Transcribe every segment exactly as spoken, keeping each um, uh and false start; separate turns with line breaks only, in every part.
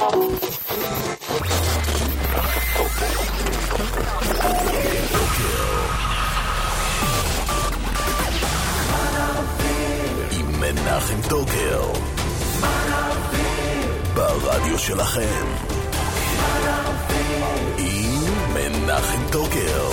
עם מנחם טוקר ברדיו שלכם עם מנחם טוקר.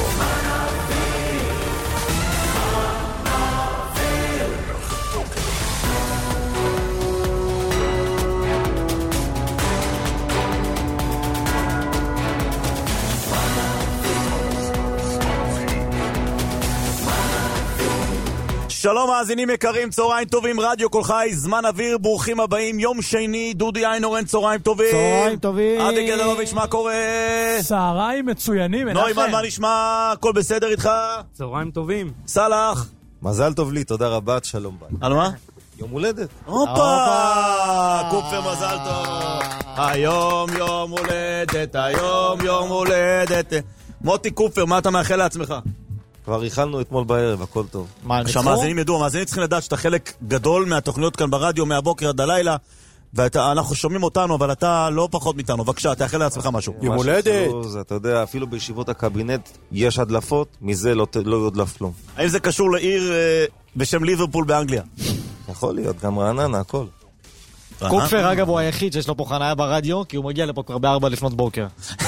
שלום מאזינים יקרים, צהריים טובים, רדיו כל חי, זמן אוויר, ברוכים הבאים, יום שני, דודי איינורן, צהריים טובים.
צהריים טובים.
אבי גדלוביץ', מה קורה?
צהריים מצוינים, מנחם.
נוימן, מה נשמע? הכל בסדר איתך?
צהריים טובים.
סלח.
מזל טוב לי, תודה רבה, שלום ביי.
על מה?
יום הולדת.
הופה! קופר מזל טוב. היום יום הולדת, היום יום הולדת. מוטי קופר, מה אתה מאחל לעצמך?
כבר איחלנו אתמול בערב, הכל טוב.
שהמאזינים ידעו, המאזינים צריכים לדעת שאתה חלק גדול מהתוכניות כאן ברדיו, מהבוקר עד הלילה, ואנחנו שומעים אותנו, אבל אתה לא פחות מאיתנו. בבקשה, תאחל לעצמך משהו.
יום הולדת. אתה יודע, אפילו בישיבות הקבינט יש הדלפות, מזה לא יודלף כלום.
האם זה קשור לעיר בשם ליברפול באנגליה?
יכול להיות, גם רעננה, הכל.
קופר, אגב, הוא היחיד שיש לו פה חניה ברדיו, כי הוא מגיע לפה כבר בארבע לפנות בוקר.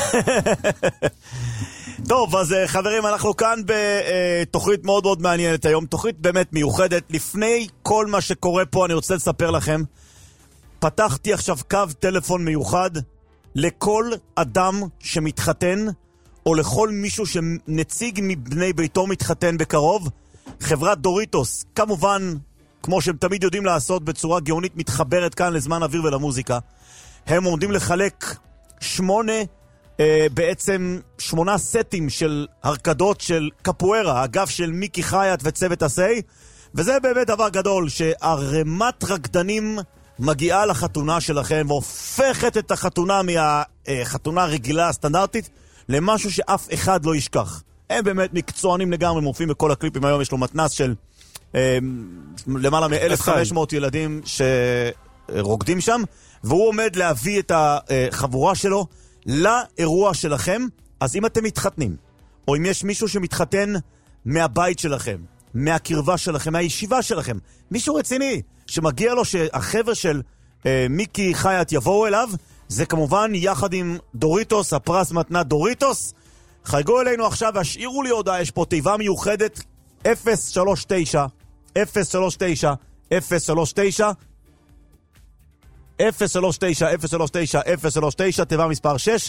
טוב, אז חברים, אנחנו כאן בתוכנית מאוד מאוד מעניינת היום, תוכנית באמת מיוחדת. לפני כל מה שקורה פה, אני רוצה לספר לכם, פתחתי עכשיו קו טלפון מיוחד לכל אדם שמתחתן, או לכל מישהו שנציג מבני ביתו מתחתן בקרוב. חברת דוריטוס, כמובן, כמו שהם תמיד יודעים לעשות, בצורה גאונית מתחברת כאן לזמן אוויר ולמוזיקה. הם עומדים לחלק שמונה, אה, בעצם שמונה סטים של הרקדות של קפוארה, אגב של מיקי חייט וצוות הסי, וזה באמת דבר גדול, שהרמת רקדנים מגיעה לחתונה שלכם, והופכת את החתונה מהחתונה הרגילה הסטנדרטית, למשהו שאף אחד לא ישכח. הם באמת מקצוענים לגמרי, מופיעים בכל הקליפים. היום יש לו מתנס של למעלה מ-אלף וחמש מאות ילדים שרוקדים שם, והוא עומד להביא את החבורה שלו לאירוע שלכם. אז אם אתם מתחתנים, או אם יש מישהו שמתחתן מהבית שלכם, מהקרבה שלכם, מהישיבה שלכם, מישהו רציני שמגיע לו שהחבר'ה של אה, מיקי חייט יבואו אליו, זה כמובן יחד עם דוריטוס, הפרס מתנת דוריטוס. חייגו אלינו עכשיו והשאירו לי הודעה, יש פה תיבה מיוחדת אפס שלוש תשע אפס שלוש תשע אפס שלוש תשע אפס שלוש תשע אפס שלוש תשע אפס שלוש תשע, תיבה מספר שש.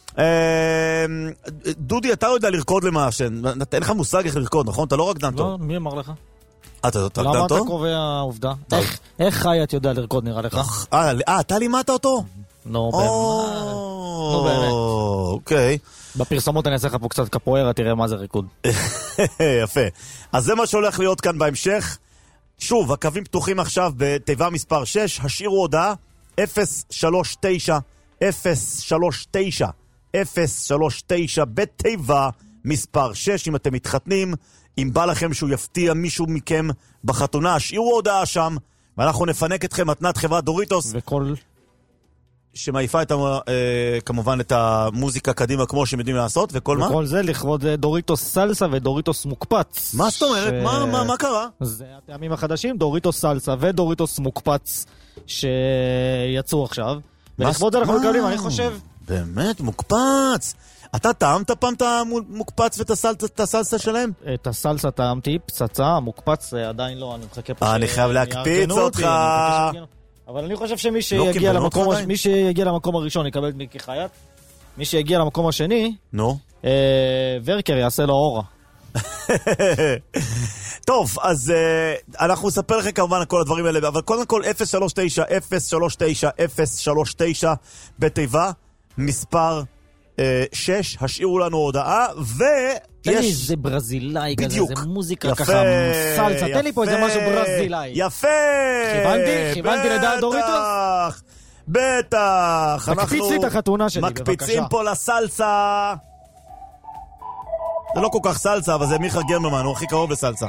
דודי, אתה יודע לרקוד למעשן, אין לך מושג איך לרקוד, נכון? אתה לא רקדן טוב.
לא, מי אמר לך?
אתה רקדן טוב?
למה אתה קובע עובדה? איך חייט יודע לרקוד נראה לך?
אה, אתה לימדת אותו?
נו, באמת. נו, באמת.
אוקיי.
בפרסומות אני אעשה לך פה קצת קפוארה, תראה מה זה ריקוד.
יפה. אז זה מה שהולך להיות כאן בהמשך. שוב, הקווים פתוחים עכשיו בתיבה מספר שש, השאירו הודעה אפס שלוש תשע אפס שלוש תשע אפס שלוש תשע בתיבה מספר שש. אם אתם מתחתנים, אם בא לכם שהוא יפתיע מישהו מכם בחתונה, השאירו הודעה שם, ואנחנו נפנק אתכם מתנת חברת דוריטוס.
וכל...
שמעיפה את, אה, כמובן את המוזיקה קדימה כמו שהם יודעים לעשות, וכל מה?
וכל זה לכבוד דוריטוס סלסה ודוריטוס מוקפץ.
מה זאת אומרת?
ש...
מה, מה, מה קרה?
זה הטעמים החדשים, דוריטוס סלסה ודוריטוס מוקפץ שיצאו עכשיו. ולכבוד זה אנחנו מקבלים, אני חושב...
באמת, מוקפץ. אתה טעמת פעם את המוקפץ ואת הסלסה שלהם?
את הסלסה טעמתי, פצצה, המוקפץ עדיין לא, אני מחכה פה...
אני חייב להקפיץ אותך.
אבל אני חושב שמי שיגיע למקום, מי שיגיע למקום הראשון יקבל את מיקי חייט. מי שיגיע למקום השני,
נו,
ורקר יעשה לו אורה.
טוב, אז אנחנו נספר לכם כמובן כל הדברים האלה, אבל קודם כל אפס שלוש תשע אפס שלוש תשע אפס שלוש תשע בתיבה מספר שש, השאירו לנו הודעה, ויש...
זה ברזילאי כזה, זה מוזיקה ככה, סלסה, תן לי פה איזה משהו ברזילאי.
יפה!
כיוונתי, כיוונתי לדעת דוריטוס?
בטח,
מקפיץ לי את החתונה שלי, בבקשה.
מקפיצים פה לסלסה. זה לא כל כך סלסה, אבל זה מיכה גרמרמן, הוא הכי קרוב לסלסה.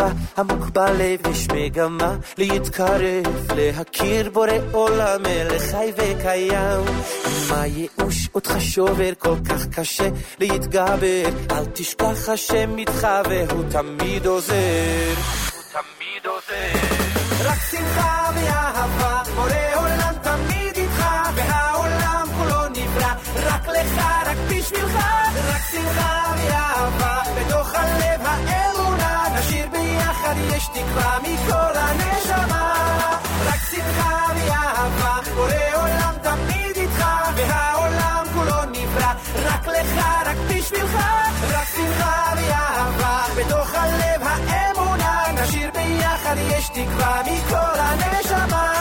מצווה עמוק בלב יש מגמה להתקרב להכיר בורא עולם מלך חי וקיים מה ייאוש אותך שובר כל כך קשה להתגבר אל תשכח השם איתך והוא תמיד עוזר הוא תמיד עוזר רק שמחה ואהבה בורא עולם תמיד איתך והעולם כולו נברא רק לך רק בשבילך רק שמחה ואהבה בתוך הלב האמונה נשאיר ביחד יש תקווה מכל הנשמה רק שמחה ואהבה בורא עולם תמיד איתך והעולם כולו נברא רק לך רק בשבילך רק שמחה ואהבה בתוך הלב האמונה נשאיר ביחד יש תקווה מכל הנשמה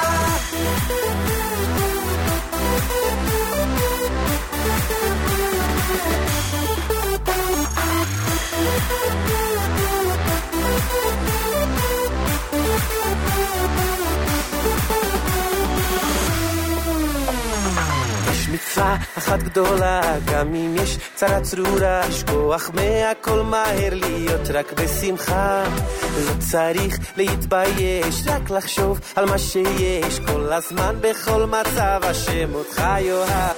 יש מצווה אחת גדולה גם אם יש צרה צרורה לשכוח מהכל מהר להיות רק בשמחה לא צריך להתבייש רק לחשוב על מה שיש כל הזמן בכל מצב השם אותך יאהב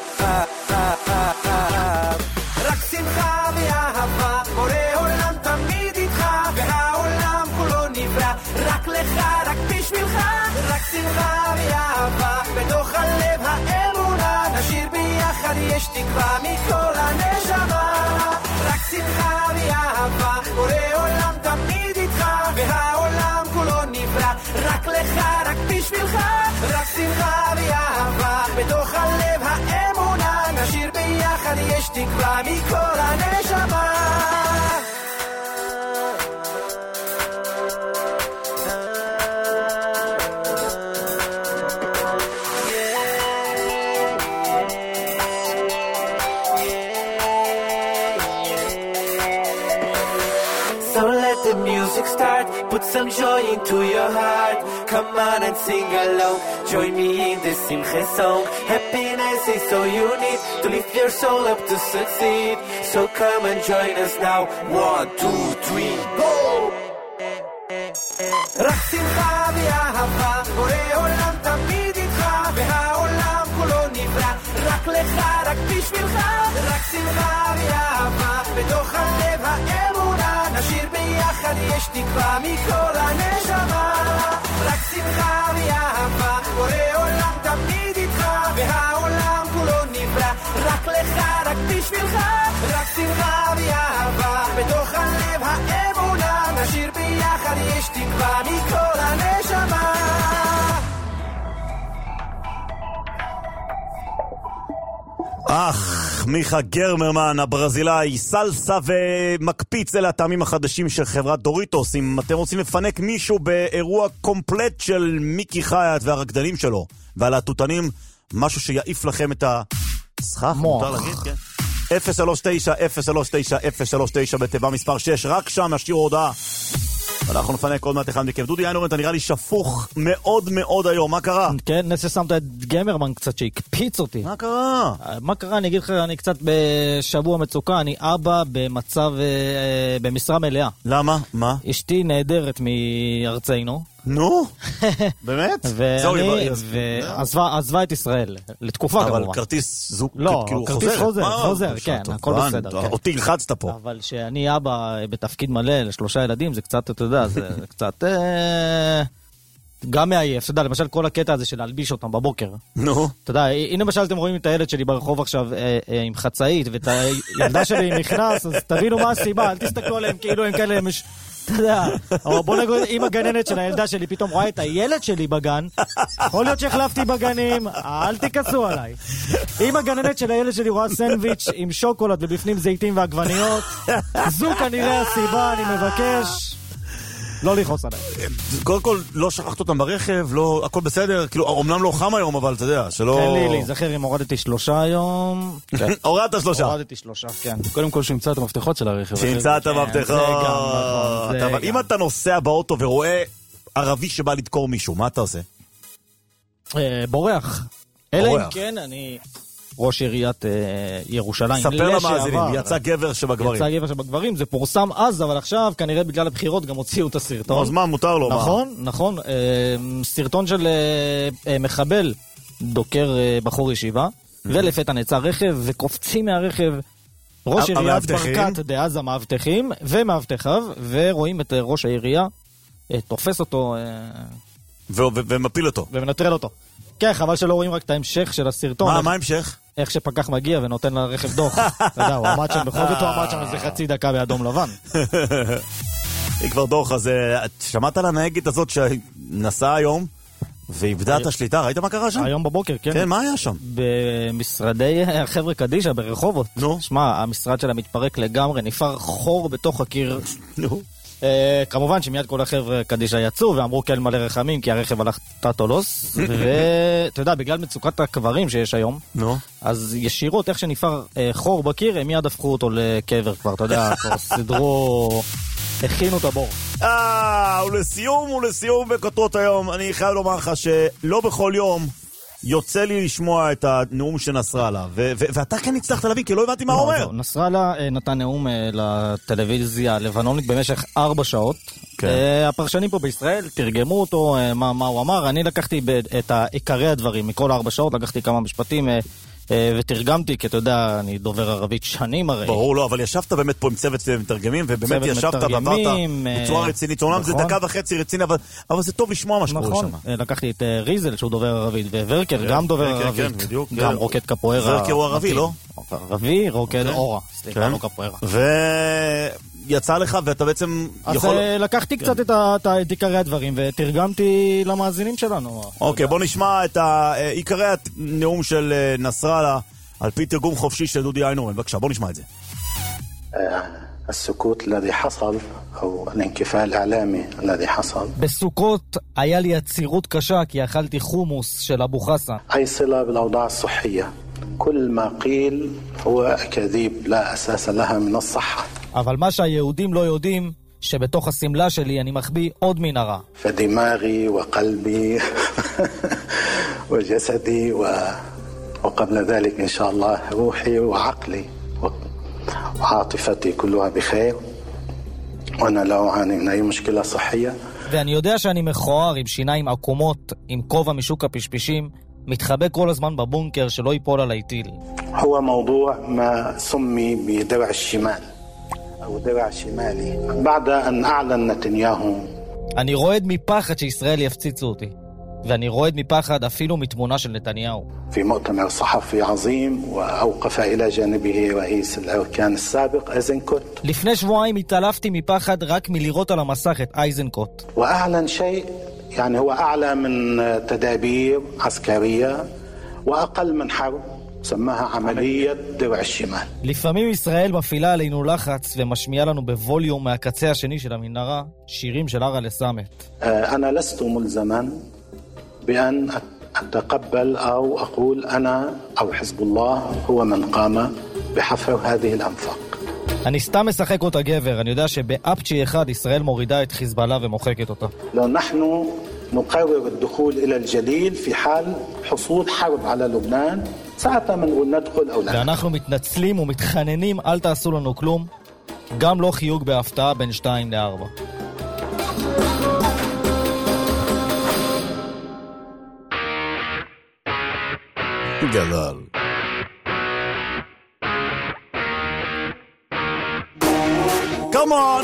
רק שמחה ואהבה בורא עולם תמיד איתך והעולם כולו נברא רק לך רק בשבילך רק שמחה ואהבה בתוך הלב האמונה נשאיר ביחד יש תקווה מכל הנשמה רק שמחה ואהבה בורא עולם תמיד איתך והעולם כולו נברא רק לך רק בשבילך רק שמחה ואהבה בתוך הלב האמונה נשאיר ביחד יש תקווה מכל הנשמה Start, put some joy into your heart. Come on and sing along. Join me in this Simcha song. Happiness is all you need to lift your soul up to succeed. So come and join us now. One, two, three, go! רק שמחה ואהבה, בורא עולם תמיד איתך, והעולם כולו נברא. רק לך, רק בשבילך, רק שמחה ואהבה, בתוך הלב האמונה, נשאיר ביחד יש תקווה מכל הנשמה. רק שמחה ואהבה, בורא עולם תמיד איתך, והעולם כולו נברא. רק לך, רק בשבילך, רק שמחה ואהבה, בתוך הלב האמונה, נשאיר ביחד יש תקווה מכל הנשמה.
אך, מיכה גרמרמן, הברזילאי, סלסה ומקפיץ, אלה הטעמים החדשים של חברת דוריטוס. אם אתם רוצים לפנק מישהו באירוע קומפלט של מיקי חייט והרקדנים שלו, ועל התותנים, משהו שיעיף לכם את הסכך, מותר להגיד, כן? אפס שלוש תשע אפס שלוש תשע אפס שלוש תשע בתיבה מספר שש, רק שם נשאיר הודעה. אנחנו נפנק עוד מעט אחד מכם. דודי איינורן, אתה נראה לי שפוך מאוד מאוד היום, מה קרה?
כן, נס ששמת את גמרמן קצת שהקפיץ אותי.
מה קרה?
מה קרה? אני אגיד לך, אני קצת בשבוע מצוקה, אני אבא במצב, במשרה מלאה.
למה? מה?
אשתי נהדרת מארצנו.
נו? באמת?
ואני, ועזבה את ישראל, לתקופה כמובן.
אבל כרטיס זוג,
לא,
כאילו
כרטיס חוזר, חוזר, כן, הכל בסדר.
אותי הלחצת פה.
אבל שאני אבא בתפקיד מלא לשלושה ילדים, זה קצת, אתה יודע, זה קצת גם מעייף. אתה יודע, למשל כל הקטע הזה של להלביש אותם בבוקר. נו. אתה יודע, הנה למשל אתם רואים את הילד שלי ברחוב עכשיו עם חצאית, ואת הילדה שלי נכנס, אז תבינו מה הסיבה, אל תסתכלו עליהם כאילו הם כאלה... אתה יודע, אבל בוא נגיד, אם הגננת של הילדה שלי פתאום רואה את הילד שלי בגן, יכול להיות שהחלפתי בגנים, אל תיכנסו עליי. אם הגננת של הילד שלי רואה סנדוויץ' עם שוקולד ובפנים זיתים ועגבניות, זו כנראה הסיבה, אני מבקש לא לכעוס עליי.
קודם כל, לא שכחת אותם ברכב, לא, הכל בסדר, כאילו, אמנם לא חם היום, אבל אתה יודע, שלא...
תן לי להיזכר אם הורדתי שלושה היום.
הורדת שלושה.
הורדתי שלושה, כן.
קודם כל שימצא את המפתחות של הרכב.
שימצא את המפתחות. אבל אם אתה נוסע באוטו ורואה ערבי שבא לדקור מישהו, מה אתה עושה?
בורח. אלא אם כן, אני ראש עיריית ירושלים.
ספר למאזינים, יצא גבר שבגברים.
יצא גבר שבגברים, זה פורסם אז, אבל עכשיו כנראה בגלל הבחירות גם הוציאו את הסרטון.
אז מה, מותר לו?
נכון, נכון. סרטון של מחבל דוקר בחור ישיבה, ולפתע נעצר רכב, וקופצים מהרכב ראש עיריית ברקת, דאז המאבטחים, ומאבטחיו, ורואים את ראש העירייה, תופס אותו...
ומפיל אותו.
ומנטרל אותו. כן, חבל שלא רואים רק את ההמשך של הסרטון.
מה, מה ההמשך?
איך שפקח מגיע ונותן לרכב דוח. אתה יודע, הוא עמד שם, בכל זאת הוא עמד שם איזה חצי דקה באדום לבן.
היא כבר דוח, אז שמעת על הנהגת הזאת שנסעה היום, ואיבדה את השליטה, ראית מה קרה שם?
היום בבוקר, כן.
כן, מה היה שם?
במשרדי החבר'ה קדישה ברחובות.
נו.
שמע, המשרד שלה מתפרק לגמרי, נפער חור בתוך הקיר.
נו.
כמובן שמיד כל החבר'ה קדישה יצאו ואמרו כן מלא רחמים כי הרכב הלך טטולוס ואתה יודע בגלל מצוקת הקברים שיש היום אז ישירות איך שנפער חור בקיר הם מיד הפכו אותו לקבר כבר אתה יודע כבר סידרו הכינו את הבור.
אה ולסיום ולסיום בכותרות היום אני חייב לומר לך שלא בכל יום יוצא לי לשמוע את הנאום של נסראללה, ואתה כן הצלחת להבין, כי לא הבנתי מה הוא אומר.
נסראללה נתן נאום לטלוויזיה הלבנונית במשך ארבע שעות. הפרשנים פה בישראל תרגמו אותו, מה הוא אמר. אני לקחתי את עיקרי הדברים, מכל ארבע שעות, לקחתי כמה משפטים ותרגמתי, כי אתה יודע, אני דובר ערבית שנים הרי.
ברור, לא, אבל ישבת באמת פה עם צוות מתרגמים, ובאמת ישבת ועברת בצורה רצינית. אומנם זה דקה וחצי רציני, אבל זה טוב לשמוע מה שקורה שם.
נכון, לקחתי את ריזל, שהוא דובר ערבית, וורקר, גם דובר ערבית. גם רוקד קפוארה.
ורקר הוא ערבי, לא?
ערבי, רוקד אורה. סליחה, לא קפוארה.
ויצא לך, ואתה בעצם יכול...
אז לקחתי קצת את עיקרי הדברים, ותרגמתי למאזינים שלנו.
אוקיי, בוא נשמע את עיקרי הנאום של נסראללה, על פי תרגום חופשי של דודי איינורן. בבקשה, בוא נשמע את זה.
السكوت الذي حصل أو الانكفاء الإعلامي الذي حصل
בסוכות היה לי עצירות קשה כי אכלתי חומוס של אבו חסן.
أي صلة بالأوضاع الصحية كل ما قيل هو أكاذيب لا أساس لها من الصحة.
אבל מה שהיהודים לא יודעים שבתוך הסמלה שלי אני מחביא עוד מנהרה.
فدماغي وقلبي وجسدي وقبل ذلك إن شاء الله روحي وعقلي وعاطفتي كلها بخير وانا لا اعاني من اي مشكله صحيه.
ואני יודע שאני מכוער עם שיניים עקומות עם כובע משוק הפשפישים מתחבא כל הזמן בבונקר שלא ייפול עליי טיל.
هو موضوع ما سمي بدرع الشمال او درع شمالي بعد ان اعلن نتنياهو.
אני רועד מפחד שישראל יפציצו אותי. ואני רועד מפחד אפילו מתמונה של נתניהו.
في مؤتمر صحفي عظيم واوقف الى جانبه رئيس الاركان السابق ايزنكوت.
לפני שבועיים התעלפתי מפחד רק מלראות על המסך את אייזנקוט.
واعلن شيء يعني هو اعلى من تدابير عسكريه واقل من حرب سماها عمليه درع الشمال.
לפעמים ישראל מפעילה עלינו לחץ ומשמיעה לנו בווליום מהקצה השני של המנהרה שירים של ארה לסאמת.
انا لست ملزما بأن أتقبل أو أقول أنا أو حزب الله هو من قام بحفر هذه الأنفاق.
אני סתם משחק אותה גבר, אני יודע שבאפצ'י אחד ישראל מורידה את חיזבאללה ומוחקת אותה.
لو نحن نقرر الدخول إلى الجليل في حال حصول حرب على لبنان ساعتها منقول ندخل أو لا.
ואנחנו מתנצלים ומתחננים, אל תעשו לנו כלום, גם לא חיוג בהפתעה בין שתיים לארבע.
גדל. Come on!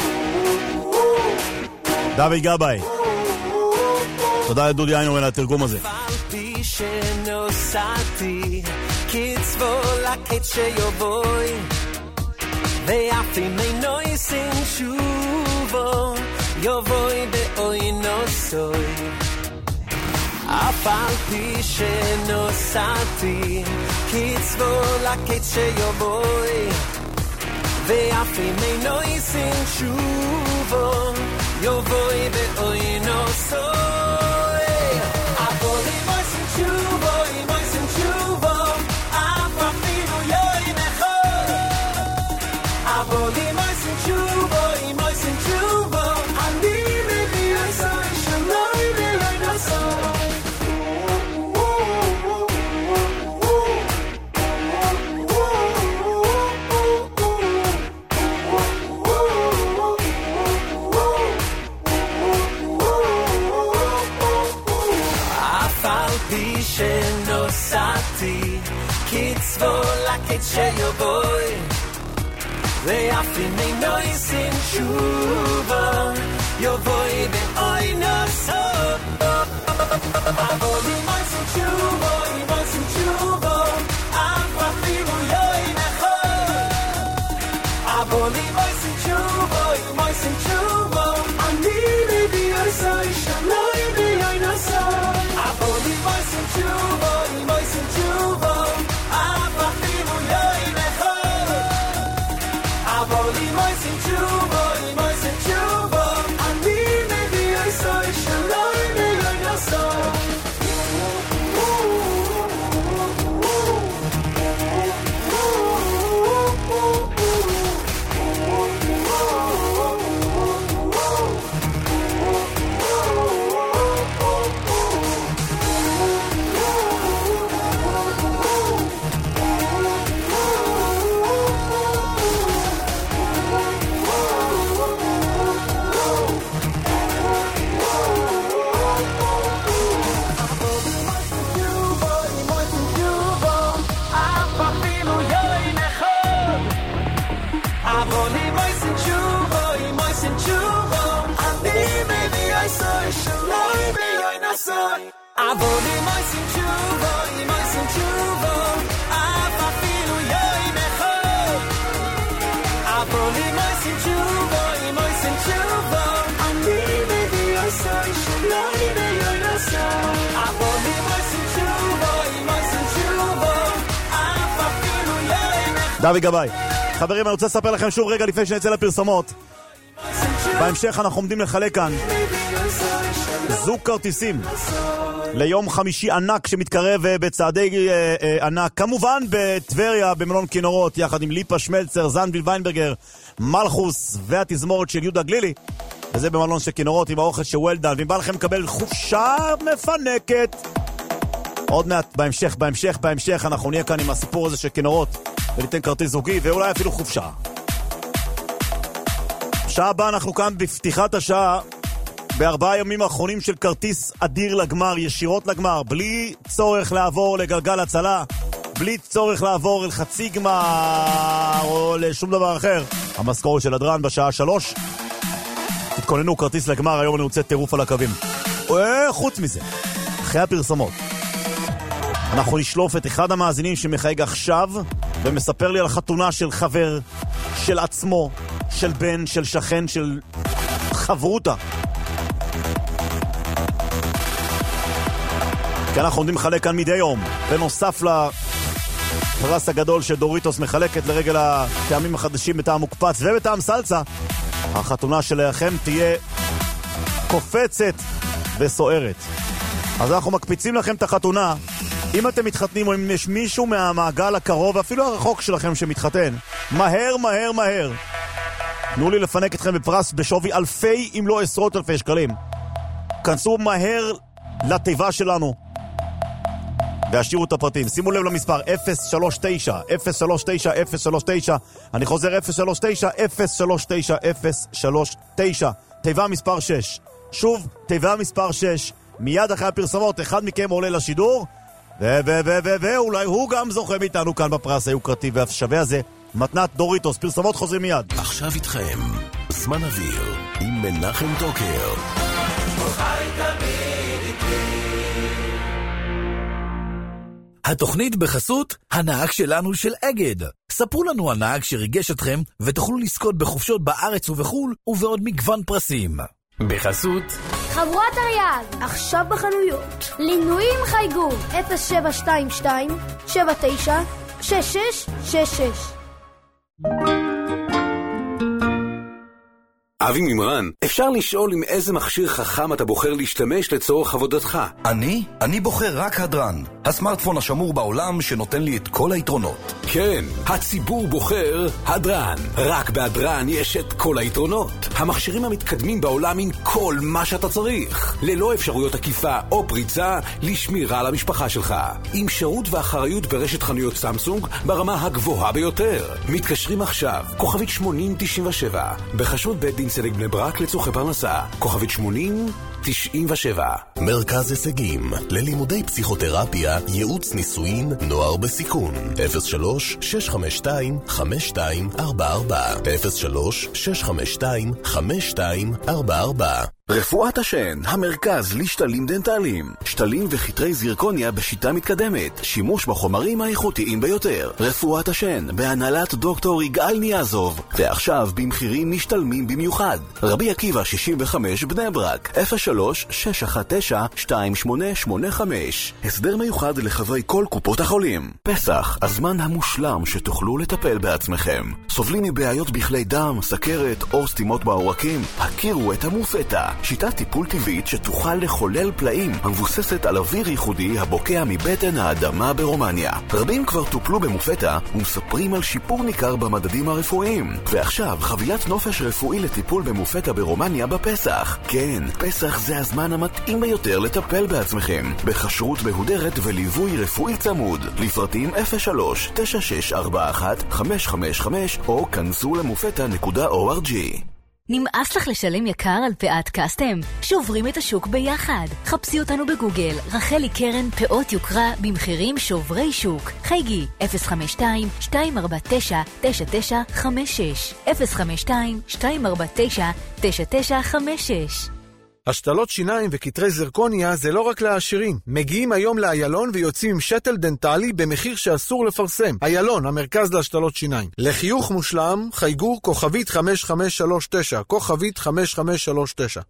דוד גבאי. תודה לדודי איינורן על התרגום הזה.
פי שנוסעתי קצבו לקט שיובוי ואף אם אינו יסין שובו יובוי באוי נוסוי אף על פי שנוסעתי קצבו לקט שיובוי ואף אם אינו יסין שובו יובוי באוי נוסוי אבל אם יסין שובו אם יסין שובו אף אפילו יוי נכון אבל אם יסין שובו אם יסין שובו אני מביא עשוי שלוי ויוי נוסוי בכביש שנוסעתי קצבו לקט שיובוי ואף אם אינו יסין תשובה יובוי באוי נוסעות אבל אם יסין תשובה אם יסין תשובה אף אפילו יוי נכון אבל אם יסין תשובה אם יסין תשובה אני מביא עשי שלוי ביוי נוסעות אבל אם יסין תשובה אם יסין תשובה אף אפילו יוי נכון אבל אם יסין תשובה אם יסין תשובה אני מביא עשי שלוי ביוי נוסעות אבל אם עושים תשובה, אם עושים תשובה, אף אפילו יוי נכון. אבל אם עושים תשובה, אם עושים תשובה, אני מביא עשי שלוי ביוי נסון. אבל אם עושים תשובה, אם עושים תשובה, אף אפילו יוי נכון.
דוד גבאי. חברים, אני רוצה לספר לכם שוב רגע לפני שנצא לפרסומות. בהמשך אנחנו עומדים לחלק כאן זוג כרטיסים ליום חמישי ענק שמתקרב בצעדי אה, אה, ענק, כמובן בטבריה במלון כינורות, יחד עם ליפה שמלצר, זנביל ויינברגר, מלכוס והתזמורת של יהודה גלילי, וזה במלון של כינורות עם האוכל של וולדן, ואם בא לכם לקבל חופשה מפנקת עוד מעט, בהמשך, בהמשך, בהמשך אנחנו נהיה כאן עם הסיפור הזה של כינורות וניתן כרטיס זוגי ואולי אפילו חופשה. שעה הבאה אנחנו כאן בפתיחת השעה בארבעה ימים האחרונים של כרטיס אדיר לגמר, ישירות לגמר, בלי צורך לעבור לגלגל הצלה, בלי צורך לעבור אל חצי גמר או לשום דבר אחר. המשכורת של הדרן בשעה שלוש. תתכוננו, כרטיס לגמר, היום אני רוצה טירוף על הקווים. חוץ מזה, אחרי הפרסומות אנחנו נשלוף את אחד המאזינים שמחייג עכשיו ומספר לי על חתונה של חבר, של עצמו, של בן, של שכן, של חברותה. כי אנחנו עומדים לחלק כאן מדי יום, בנוסף לפרס הגדול שדוריטוס מחלקת לרגל הטעמים החדשים בטעם מוקפץ ובטעם סלסה. החתונה שלכם תהיה קופצת וסוערת. אז אנחנו מקפיצים לכם את החתונה. אם אתם מתחתנים או אם יש מישהו מהמעגל הקרוב אפילו הרחוק שלכם שמתחתן, מהר מהר מהר תנו לי לפנק אתכם בפרס בשווי אלפי אם לא עשרות אלפי שקלים. כנסו מהר לתיבה שלנו והשאירו את הפרטים. שימו לב למספר אפס שלוש תשע אפס שלוש תשע אפס שלוש תשע. אני חוזר אפס שלוש תשע אפס שלוש תשע אפס שלוש תשע. תיבה מספר שש. שוב, תיבה מספר שש. מיד אחרי הפרסמות אחד מכם עולה לשידור ו ו ו ו ואולי הוא גם זוכה מאיתנו כאן בפרס היוקרתי והשווה הזה, מתנת דוריטוס. פרסמות חוזרים מיד.
עכשיו איתכם זמן אוויר עם מנחם טוקר.
התוכנית בחסות הנהג שלנו של אגד. ספרו לנו הנהג שריגש אתכם ותוכלו לזכות בחופשות בארץ ובחול ובעוד מגוון פרסים. בחסות
חברת אריאל, עכשיו בחנויות. לינויים חייגו אפס שבע שתיים שתיים שבע תשע שש שש שש שש.
אבי ממרן, אפשר לשאול עם איזה מכשיר חכם אתה בוחר להשתמש לצורך עבודתך?
אני? אני בוחר רק הדרן, הסמארטפון השמור בעולם שנותן לי את כל היתרונות.
כן, הציבור בוחר הדרן. רק בהדרן יש את כל היתרונות. המכשירים המתקדמים בעולם עם כל מה שאתה צריך. ללא אפשרויות עקיפה או פריצה לשמירה על המשפחה שלך. עם שירות ואחריות ברשת חנויות סמסונג ברמה הגבוהה ביותר. מתקשרים עכשיו, כוכבית שמונים תשעים ושבע, בחשבות בית דין צדק בני ברק לצורכי פרנסה, כוכבית שמונים תשעים ושבע.
מרכז הישגים ללימודי פסיכותרפיה, ייעוץ נישואין, נוער בסיכון. אפס שלוש שש חמש שתיים חמש שתיים ארבע ארבע אפס שלוש שש חמש שתיים חמש שתיים ארבע ארבע.
רפואת השן, המרכז לשתלים דנטליים. שתלים וחתרי זירקוניה בשיטה מתקדמת. שימוש בחומרים האיכותיים ביותר. רפואת השן, בהנהלת דוקטור יגאל ניאזוב. ועכשיו במחירים משתלמים במיוחד. רבי עקיבא שישים וחמש בני ברק. אפס שלוש שש אחת תשע שתיים שמונה שמונה חמש. הסדר מיוחד לחברי כל קופות החולים. פסח, הזמן המושלם שתוכלו לטפל בעצמכם. סובלים מבעיות בכלי דם, סכרת או סתימות בעורקים? הכירו את המופתה. שיטת טיפול טבעית שתוכל לחולל פלאים, המבוססת על אוויר ייחודי הבוקע מבטן האדמה ברומניה. רבים כבר טופלו במופתה ומספרים על שיפור ניכר במדדים הרפואיים. ועכשיו חבילת נופש רפואי לטיפול במופתה ברומניה בפסח. כן, פסח זה הזמן המתאים ביותר לטפל בעצמכם, בכשרות בהודרת וליווי רפואי צמוד. לפרטים אפס שלוש תשע שש ארבע אחת חמש חמש חמש או כנסו למופתה נקודה או אר ג'י.
נמאס לך לשלם יקר על פאת קסטם? שוברים את השוק ביחד. חפשי אותנו בגוגל, רחלי קרן פאות יוקרה במחירים שוברי שוק. חייגי אפס חמש שתיים שתיים ארבע תשע תשע תשע חמש שש אפס חמש שתיים שתיים ארבע תשע תשע תשע חמש שש.
השתלות שיניים וכתרי זרקוניה זה לא רק לעשירים. מגיעים היום לאיילון ויוצאים עם שתל דנטלי במחיר שאסור לפרסם. איילון, המרכז להשתלות שיניים. לחיוך מושלם, חייגו כוכבית חמש חמש שלוש תשע, כוכבית חמש חמש שלוש תשע.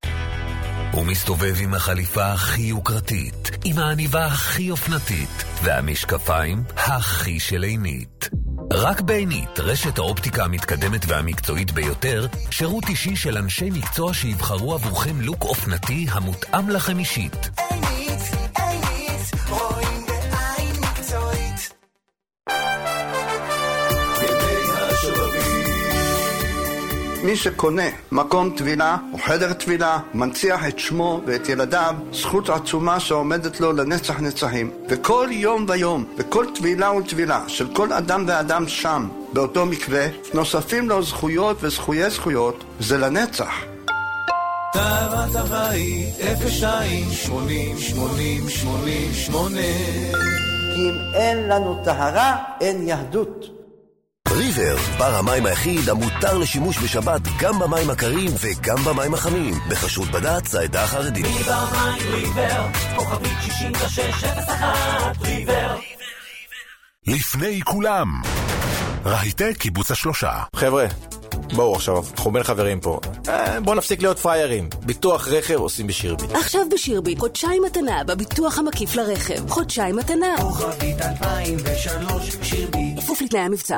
הוא מסתובב עם החליפה הכי יוקרתית, עם העניבה הכי אופנתית, והמשקפיים הכי שלעינית. רק בעינית, רשת האופטיקה המתקדמת והמקצועית ביותר, שירות אישי של אנשי מקצוע שיבחרו עבורכם לוק אופנתי המותאם לכם אישית.
עינית, עינית, רואים בעין מקצועית. כדי השובבים.
מי שקונה מקום תבילה או חדר תבילה, מנציח את שמו ואת ילדיו, זכות עצומה שעומדת לו לנצח נצחים. וכל יום ויום, וכל תבילה ותבילה של כל אדם ואדם שם, באותו מקווה, נוספים לו זכויות וזכויי זכויות, זה לנצח.
טבע טבעי, אפס שתיים שמונים שמונים שמונים שמונה.
כי אם אין לנו טהרה, אין יהדות.
ריבר, בר המים היחיד המותר לשימוש בשבת גם במים הקרים וגם במים החמים, בכשרות בד"ץ העדה החרדית.
ריבר מים ריבר, כוכבית שישים ושש אפס אחת ריבר.
לפני כולם, רהיטי קיבוץ השלושה.
חבר'ה, בואו עכשיו, אנחנו בין חברים פה. בואו נפסיק להיות פריירים. ביטוח רכב עושים בשירביט.
עכשיו בשירביט, חודשיים מתנה בביטוח המקיף לרכב. חודשיים מתנה.
כוכבית אלפיים ושלוש שירביט.
כפוף לתנאי המבצע.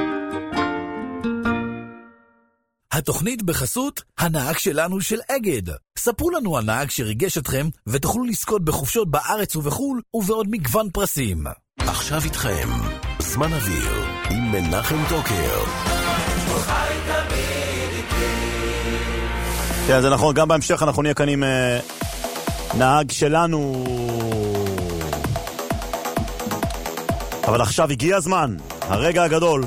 התוכנית בחסות הנהג שלנו של אגד. ספרו לנו על נהג שריגש אתכם ותוכלו לזכות בחופשות בארץ ובחול ובעוד מגוון פרסים.
עכשיו איתכם, זמן אוויר עם מנחם טוקר.
כן, זה נכון, גם בהמשך אנחנו נהיה כאן עם uh, נהג שלנו. אבל עכשיו הגיע הזמן, הרגע הגדול,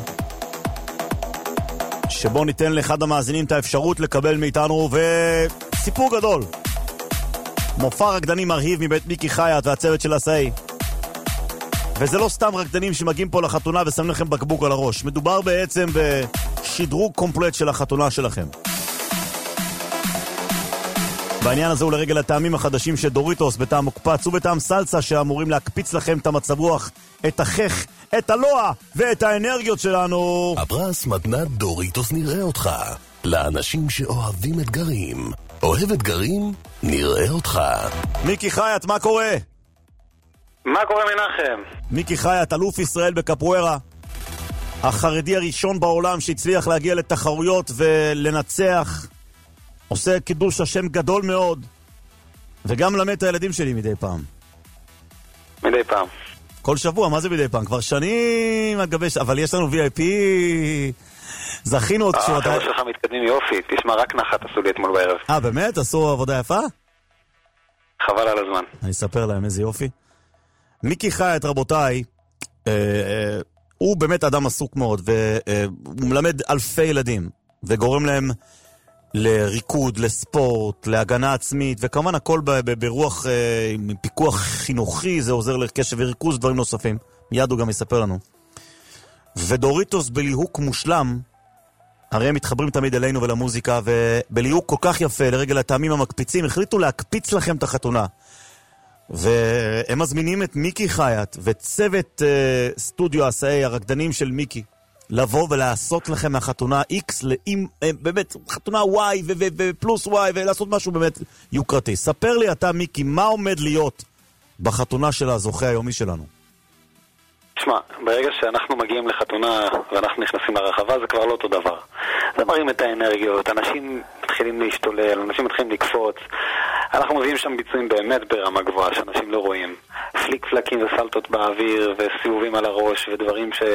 שבו ניתן לאחד המאזינים את האפשרות לקבל מאיתנו וסיפור גדול. מופע רקדנים מרהיב מבית מיקי חייט והצוות של הסאי. וזה לא סתם רקדנים שמגיעים פה לחתונה ושמים לכם בקבוק על הראש. מדובר בעצם בשדרוג קומפלט של החתונה שלכם. בעניין הזה הוא לרגל הטעמים החדשים של דוריטוס בטעם מוקפץ ובטעם סלסה שאמורים להקפיץ לכם את המצב רוח, את החך, את הלוע ואת האנרגיות שלנו.
הפרס מתנת דוריטוס נראה אותך. לאנשים שאוהבים אתגרים. אוהב אתגרים? נראה אותך.
מיקי חייט, מה קורה?
מה קורה מנחם?
מיקי חייט, אלוף ישראל בקפוארה. החרדי הראשון בעולם שהצליח להגיע לתחרויות ולנצח. עושה קידוש השם גדול מאוד. וגם למד את הילדים שלי מדי פעם.
מדי פעם.
כל שבוע, מה זה מדי פעם? כבר שנים על גבי... אבל יש לנו וי איי פי... זכינו עוד כשהוא...
החבר'ה שלך מתקדמים יופי. תשמע, רק נחת עשו לי אתמול בערב.
אה, באמת? עשו עבודה יפה?
חבל על הזמן.
אני אספר להם איזה יופי. מיקי חייט, רבותיי, אה, אה, הוא באמת אדם עסוק מאוד, והוא מלמד אלפי ילדים, וגורם להם לריקוד, לספורט, להגנה עצמית, וכמובן הכל ב- ב- ברוח, אה, עם פיקוח חינוכי, זה עוזר לקשב וריכוז, דברים נוספים. מיד הוא גם יספר לנו. ודוריטוס בליהוק מושלם, הרי הם מתחברים תמיד אלינו ולמוזיקה, ובליהוק כל כך יפה, לרגל הטעמים המקפיצים, החליטו להקפיץ לכם את החתונה. והם מזמינים את מיקי חייט וצוות אה, סטודיו הסאי, הרקדנים של מיקי, לבוא ולעשות לכם מהחתונה X לאם, אה, באמת, חתונה Y ו- ו- ופלוס Y, ולעשות משהו באמת יוקרתי. ספר לי אתה, מיקי, מה עומד להיות בחתונה של הזוכה היומי שלנו?
תשמע, ברגע שאנחנו מגיעים לחתונה ואנחנו נכנסים לרחבה, זה כבר לא אותו דבר. זה מרים את האנרגיות, אנשים מתחילים להשתולל, אנשים מתחילים לקפוץ. אנחנו מביאים שם ביצועים באמת ברמה גבוהה שאנשים לא רואים. פליק פלקים וסלטות באוויר וסיבובים על הראש ודברים ש...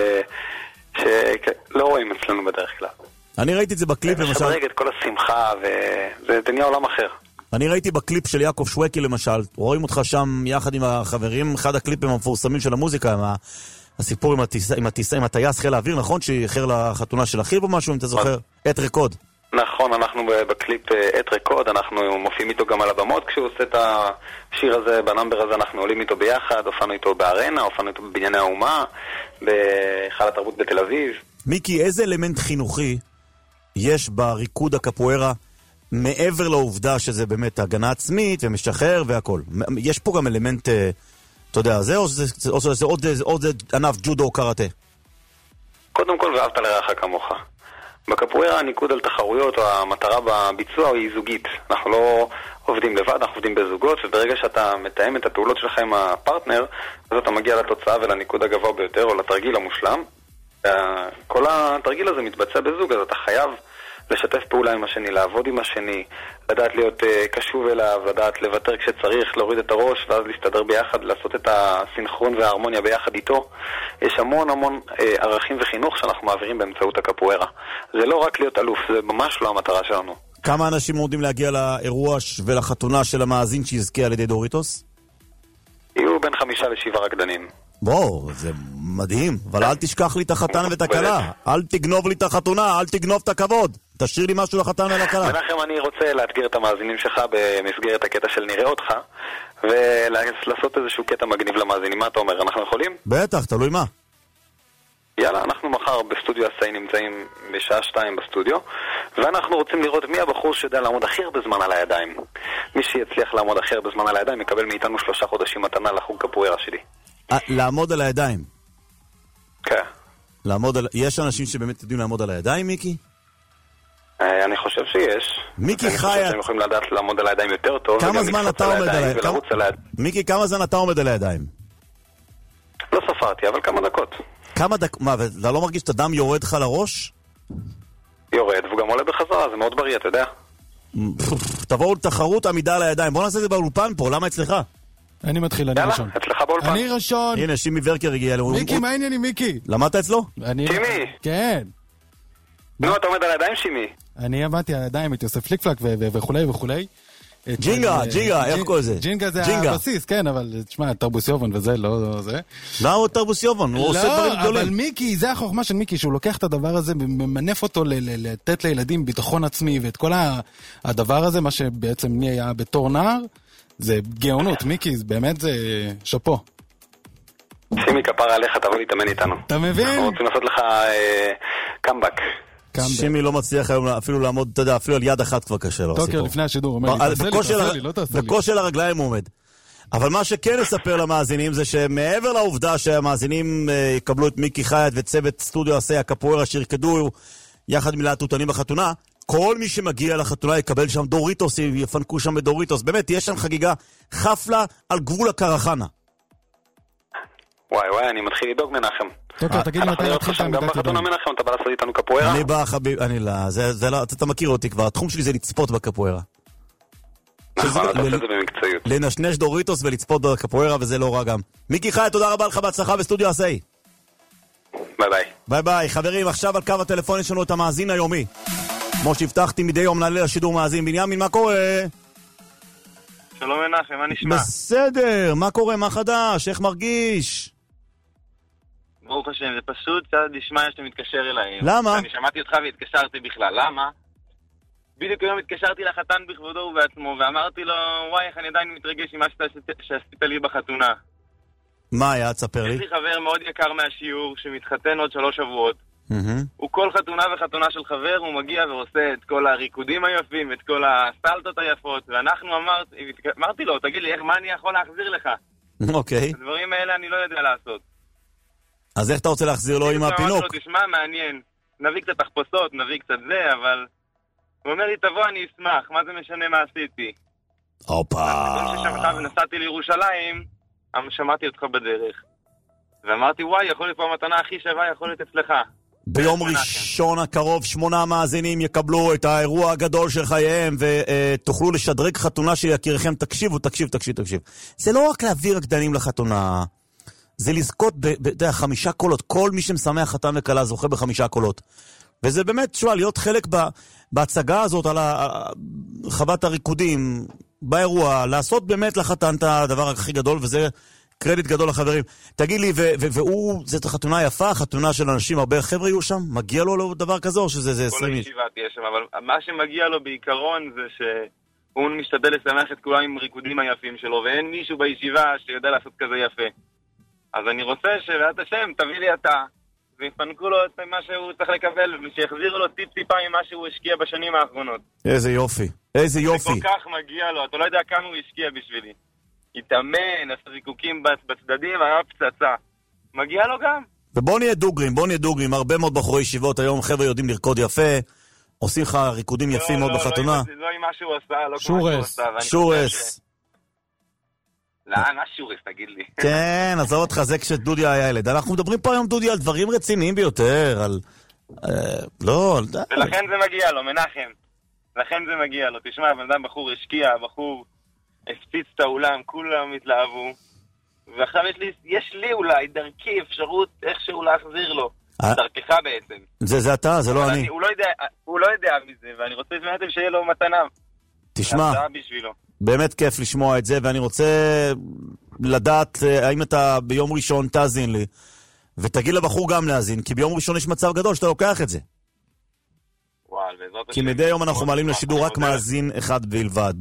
שלא רואים אצלנו בדרך כלל.
אני ראיתי את זה בקליפ למשל.
משדרג את כל השמחה וזה נהיה עולם אחר.
אני ראיתי בקליפ של יעקב שווקי למשל, רואים אותך שם יחד עם החברים, אחד הקליפים המפורסמים של המוזיקה, עם הסיפור עם הטיס, עם הטיס, עם הטייס חיל האוויר, נכון? שאיחר לחתונה של אחיו או משהו, אם אתה זוכר? את רקוד.
נכון, אנחנו בקליפ את רקוד, אנחנו מופיעים איתו גם על הבמות, כשהוא עושה את השיר הזה, בנאמבר הזה אנחנו עולים איתו ביחד, הופענו איתו בארנה, הופענו איתו בבנייני האומה, בהיכל התרבות בתל אביב.
מיקי, איזה אלמנט חינוכי יש בריקוד הקפוארה, מעבר לעובדה שזה באמת הגנה עצמית ומשחרר והכל? יש פה גם אלמנט, אתה יודע, זה או זה, או זה עוד, עוד ענף ג'ודו או קראטה?
קודם כל, ואהבת לרעך כמוך. בקפוארה הניקוד על תחרויות או המטרה בביצוע היא זוגית. אנחנו לא עובדים לבד, אנחנו עובדים בזוגות, וברגע שאתה מתאם את הפעולות שלך עם הפרטנר, אז אתה מגיע לתוצאה ולניקוד הגבוה ביותר או לתרגיל המושלם. כל התרגיל הזה מתבצע בזוג, אז אתה חייב לשתף פעולה עם השני, לעבוד עם השני, לדעת להיות uh, קשוב אליו, לדעת לוותר כשצריך, להוריד את הראש ואז להסתדר ביחד, לעשות את הסינכרון וההרמוניה ביחד איתו. יש המון המון uh, ערכים וחינוך שאנחנו מעבירים באמצעות הקפוארה. זה לא רק להיות אלוף, זה ממש לא המטרה שלנו.
כמה אנשים עומדים להגיע לאירוע ולחתונה של המאזין שיזכה על ידי דוריטוס?
יהיו בין חמישה לשבעה רקדנים.
בואו, זה מדהים, אבל אל תשכח לי את החתן ואת הכלה. אל תגנוב לי את החתונה, אל תגנוב את הכבוד. תשאיר לי משהו לחתן ולכלה.
מנחם, אני רוצה לאתגר את המאזינים שלך במסגרת הקטע של נראה אותך, ולעשות איזשהו קטע מגניב למאזינים. מה אתה אומר, אנחנו יכולים?
בטח, תלוי מה.
יאללה, אנחנו מחר בסטודיו הסאי נמצאים בשעה שתיים בסטודיו, ואנחנו רוצים לראות מי הבחור שיודע לעמוד הכי הרבה זמן על הידיים. מי שיצליח לעמוד הכי הרבה זמן על הידיים יקבל מאיתנו שלושה חודשים מתנה לחוג קפוארה שלי.
לעמוד על הידיים?
כן.
לעמוד על... יש אנשים שבאמת יודעים לעמוד על הידיים, מיקי?
אני חושב שיש.
מיקי חייט.
אני חושב שהם יכולים לדעת לעמוד על הידיים יותר טוב.
כמה זמן אתה עומד על הידיים? מיקי, כמה זמן אתה עומד על הידיים?
לא ספרתי, אבל כמה דקות.
כמה דקות? מה, אתה לא מרגיש את הדם יורד לך לראש?
יורד, והוא גם עולה בחזרה, זה מאוד בריא, אתה יודע.
תבואו לתחרות עמידה על הידיים. בוא נעשה את זה באולפן פה, למה אצלך?
אני מתחיל, אני ראשון.
אצלך באולפן.
אני ראשון.
הנה, שימי ורקר הגיע.
מיקי, מה העניינים, מיקי?
למדת אצלו?
שימי.
כן.
נו, אתה עומד על הידיים, שימי?
אני עמדתי על הידיים, את יוסף פליק פלק וכולי וכולי.
ג'ינגה, ג'ינגה, איך כל זה?
ג'ינגה זה הבסיס, כן, אבל תשמע, תרבוסיובן וזה לא זה.
לא, הוא תרבוסיובן, הוא עושה דברים גדולים.
לא, אבל מיקי, זה החוכמה של מיקי, שהוא לוקח את הדבר הזה וממנף אותו לתת לילדים ביטחון עצמי, ואת כל הדבר הזה, מה שבעצם מי היה בתור נער, זה גאונות, מיקי, באמת זה שפו.
שימי כפרה עליך, תבוא להתאמן איתנו.
אתה מבין?
אנחנו רוצים לעשות לך קאמבק.
שימי לא מצליח היום אפילו לעמוד, אתה יודע, אפילו על יד אחת כבר קשה לו.
טוקר לפני השידור, אומר לי, תעשה לי, תעשה לי, לא תעשה לי.
בקושי על הרגליים הוא עומד. אבל מה שכן נספר למאזינים זה שמעבר לעובדה שהמאזינים יקבלו את מיקי חייט וצוות סטודיו הסאי הקפוארה שירקדו יחד עם להטוטנים בחתונה, כל מי שמגיע לחתונה יקבל שם דוריטוס, יפנקו שם בדוריטוס. באמת, יש שם חגיגה חפלה על גבול הקרחנה.
וואי וואי, אני מתחיל לדאוג מנחם.
טוקר, תגיד לי, אתה נתחיל את
גם בחתונה מנחם, אתה בא לעשות איתנו קפוארה?
אני בא, חביב, אני לא, זה לא, אתה מכיר אותי כבר, התחום שלי זה לצפות בקפוארה.
נכון, אתה עושה את זה במקצועיות.
לנשנש דוריטוס ולצפות בקפוארה, וזה לא רע גם. מיקי חייט, תודה רבה לך, בהצלחה בסטודיו הסאי.
ביי ביי.
ביי ביי, חברים, עכשיו על קו הטלפון יש לנו את המאזין היומי. כמו שהבטחתי מדי יום נעלה לשידור מאזין. בנימין, מה קורה?
שלום מנחם, מה נשמע?
בסדר, מה קורה, מה חדש, איך מרגיש?
ברוך השם, זה פשוט קצת נשמע שאתה מתקשר אליי.
למה?
אני שמעתי אותך והתקשרתי בכלל, למה? בדיוק היום התקשרתי לחתן בכבודו ובעצמו, ואמרתי לו, וואי, איך אני עדיין מתרגש עם מה שעשית לי בחתונה.
מה היה? תספר לי.
יש לי חבר מאוד יקר מהשיעור, שמתחתן עוד שלוש שבועות. הוא כל חתונה וחתונה של חבר, הוא מגיע ועושה את כל הריקודים היפים, את כל הסטלטות היפות, ואנחנו אמרתי לו, תגיד לי, איך, מה אני יכול להחזיר לך?
אוקיי.
הדברים האלה אני לא יודע לעשות.
אז איך אתה רוצה להחזיר לו עם הפינוק?
תשמע, מעניין. נביא קצת תחפושות, נביא קצת זה, אבל... הוא אומר לי, תבוא, אני אשמח, מה זה משנה מה עשיתי?
אופה.
במקום ששמחה ונסעתי לירושלים, שמעתי אותך בדרך. ואמרתי, וואי, יכול להיות פה המתנה הכי שווה, יכול להיות אצלך.
ביום ראשון הקרוב שמונה מאזינים יקבלו את האירוע הגדול של חייהם ותוכלו לשדרג חתונה של יקיריכם. תקשיבו, תקשיב, תקשיב, תקשיב. זה לא רק להביא רקדנים לחתונה, זה לזכות בחמישה קולות. כל מי שמשמח חתן וקלה זוכה בחמישה קולות. וזה באמת, שואל, להיות חלק בהצגה הזאת על חוות הריקודים באירוע, לעשות באמת לחתן את הדבר הכי גדול, וזה קרדיט גדול לחברים. תגיד לי, והוא, זאת חתונה יפה, חתונה של אנשים, הרבה חבר'ה יהיו שם? מגיע לו לו דבר כזה, או שזה עשרים איש?
כל הישיבה תהיה שם, אבל מה שמגיע לו בעיקרון זה שהוא משתדל לשמח את כולם עם ריקודים היפים שלו, ואין מישהו בישיבה שיודע לעשות כזה יפה. אז אני רוצה שבעת השם, תביא לי אתה, ויפנקו לו את מה שהוא צריך לקבל, ושיחזירו לו טיפ-טיפה ממה שהוא השקיע בשנים האחרונות.
איזה יופי, איזה יופי.
זה כל כך מגיע לו, אתה לא יודע כמה הוא השקיע בשבילי. התאמן, הסריקוקים בצדדים, היה פצצה. מגיע לו גם.
ובוא נהיה דוגרים, בוא נהיה דוגרים. הרבה מאוד בחורי ישיבות היום, חבר'ה יודעים לרקוד יפה, עושים לך ריקודים יפים מאוד בחתונה.
לא עם מה שהוא עשה, לא כמו מה שהוא עשה.
שורס.
לא, מה שורס, תגיד לי.
כן, עזוב אותך, זה כשדודי היה ילד. אנחנו מדברים פה היום, דודי, על דברים רציניים ביותר, על... לא,
ולכן זה מגיע לו, מנחם. לכן זה מגיע לו. תשמע, בן אדם בחור השקיע, בחור הפציץ את האולם, כולם התלהבו. ועכשיו יש לי, יש לי אולי דרכי אפשרות איכשהו להחזיר לו. דרכך בעצם.
זה, זה אתה, זה לא אני.
הוא לא יודע, הוא לא יודע מזה, ואני רוצה באמת שיהיה לו מתנה.
תשמע, באמת כיף לשמוע את זה, ואני רוצה לדעת האם אתה ביום ראשון תאזין לי, ותגיד לבחור גם להאזין, כי ביום ראשון יש מצב גדול שאתה לוקח את זה. כי מדי יום אנחנו מעלים לשידור רק מאזין אחד בלבד.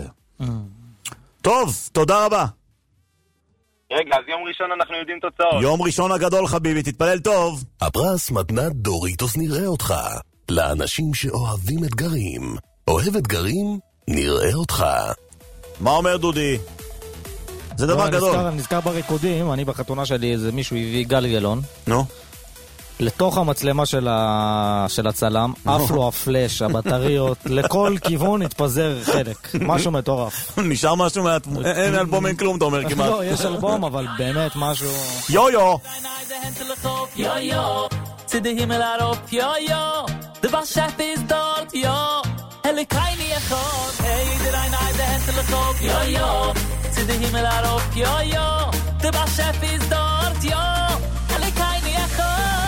טוב, תודה רבה.
רגע, אז יום ראשון אנחנו יודעים תוצאות.
יום ראשון הגדול חביבי, תתפלל טוב.
הפרס מתנת דוריטוס נראה אותך. לאנשים שאוהבים אתגרים. אוהב אתגרים? נראה אותך.
מה אומר דודי? זה דבר גדול.
נזכר, נזכר בריקודים, אני בחתונה שלי, איזה מישהו הביא גל ילון.
נו.
לתוך המצלמה של, ה... של הצלם, אף לו הפלש, הבטריות, לכל כיוון התפזר חלק. משהו מטורף.
נשאר משהו מעט... אין אלבום, אין כלום, אתה אומר כמעט.
לא, יש אלבום, אבל באמת משהו...
יו-יו!
Yo-yo, zu der Himmel auf, yo-yo, der Waschchef ist dort, yo, helle keine Echot, hey, der ein Ei, der Händler kommt, yo-yo, zu der Himmel auf, yo-yo, der Waschchef ist dort, yo, helle keine Echot.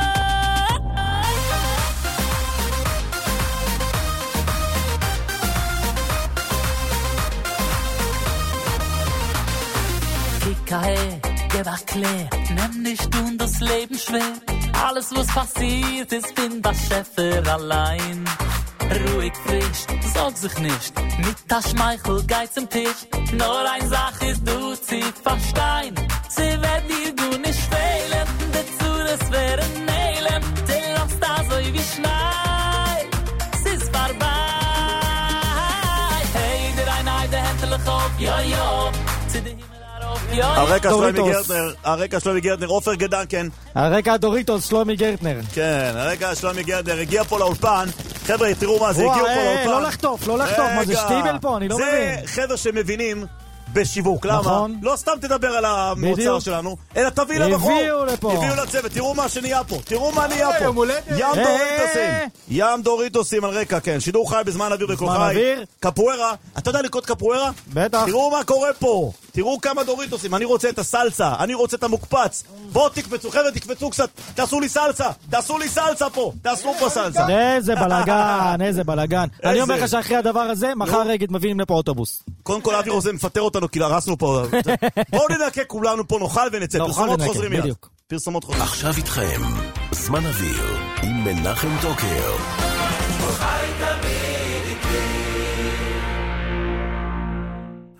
Kikahe, gib erklär, nimm nicht du das Leben schwer. Alles was passiert ist, bin das Schäfer allein. Ruhig frisch, sorg sich nicht, mit der Schmeichel geht zum Tisch. Nur ein Sach ist du, sie verstein. Sie wird dir du nicht fehlen, dazu das wäre Neilen. Sie lässt da so wie Schnee, es ist vorbei. Hey, der ein Ei, der Händler auf, jo, jo, zu den Himmel.
הרקע שלומי גרטנר, הרקע שלומי גרטנר, עופר גדנקן.
הרקע דוריטוס, שלומי גרטנר.
כן, הרקע שלומי גרטנר, הגיע פה לאולפן. חבר'ה, תראו מה זה, הגיעו פה לאולפן.
לא לחטוף, לא לחטוף, מה זה שטיבל פה, אני לא מבין.
זה חבר'ה שמבינים בשיווק, למה? לא סתם תדבר על המוצר שלנו, אלא תביא לבחור.
הביאו לפה.
הביאו לצוות, תראו מה שנהיה פה, תראו מה נהיה פה. ים דוריטוסים, ים דוריטוסים על רקע, כן. שידור חי בזמן אוויר בכל חי. קפוארה, אתה יודע לקרוא קפוארה?
בטח.
תראו מה קורה פה. תראו כמה דוריטוסים, אני רוצה את הסלסה, אני רוצה את המוקפץ. בואו תקפצו, חבר'ה, תקפצו קצת, תעשו לי סלסה, תעשו לי סלסה פה, תעשו פה סלסה.
איזה בלגן, איזה בלגן. אני אומר לך שאחרי הדבר הזה, מחר רגע מביאים לפה אוטובוס.
קודם כל אבי רוזן מפטר אותנו, כי הרסנו פה. בואו ננקה כולנו פה, נאכל ונצא. פרסומות חוזרים מיד. פרסומות חוזרים.
עכשיו איתכם, זמן אוויר, עם מנחם טוקר.
חי תמיד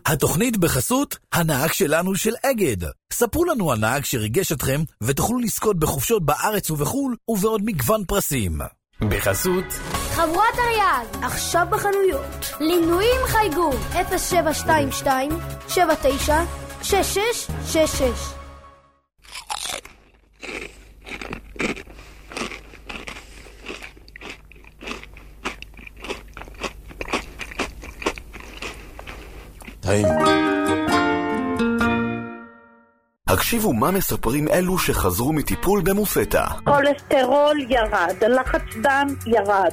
התוכנית בחסות הנהג שלנו של אגד. ספרו לנו על נהג שריגש אתכם ותוכלו לזכות בחופשות בארץ ובחול ובעוד מגוון פרסים. בחסות
חבורת אריאל, עכשיו בחנויות. לינויים חייגו אפס שבע שתיים שתיים שבע תשע שש שש שש שש.
טעים.
הקשיבו מה מספרים אלו שחזרו מטיפול במופטה.
כולסטרול ירד, הלחץ דם ירד,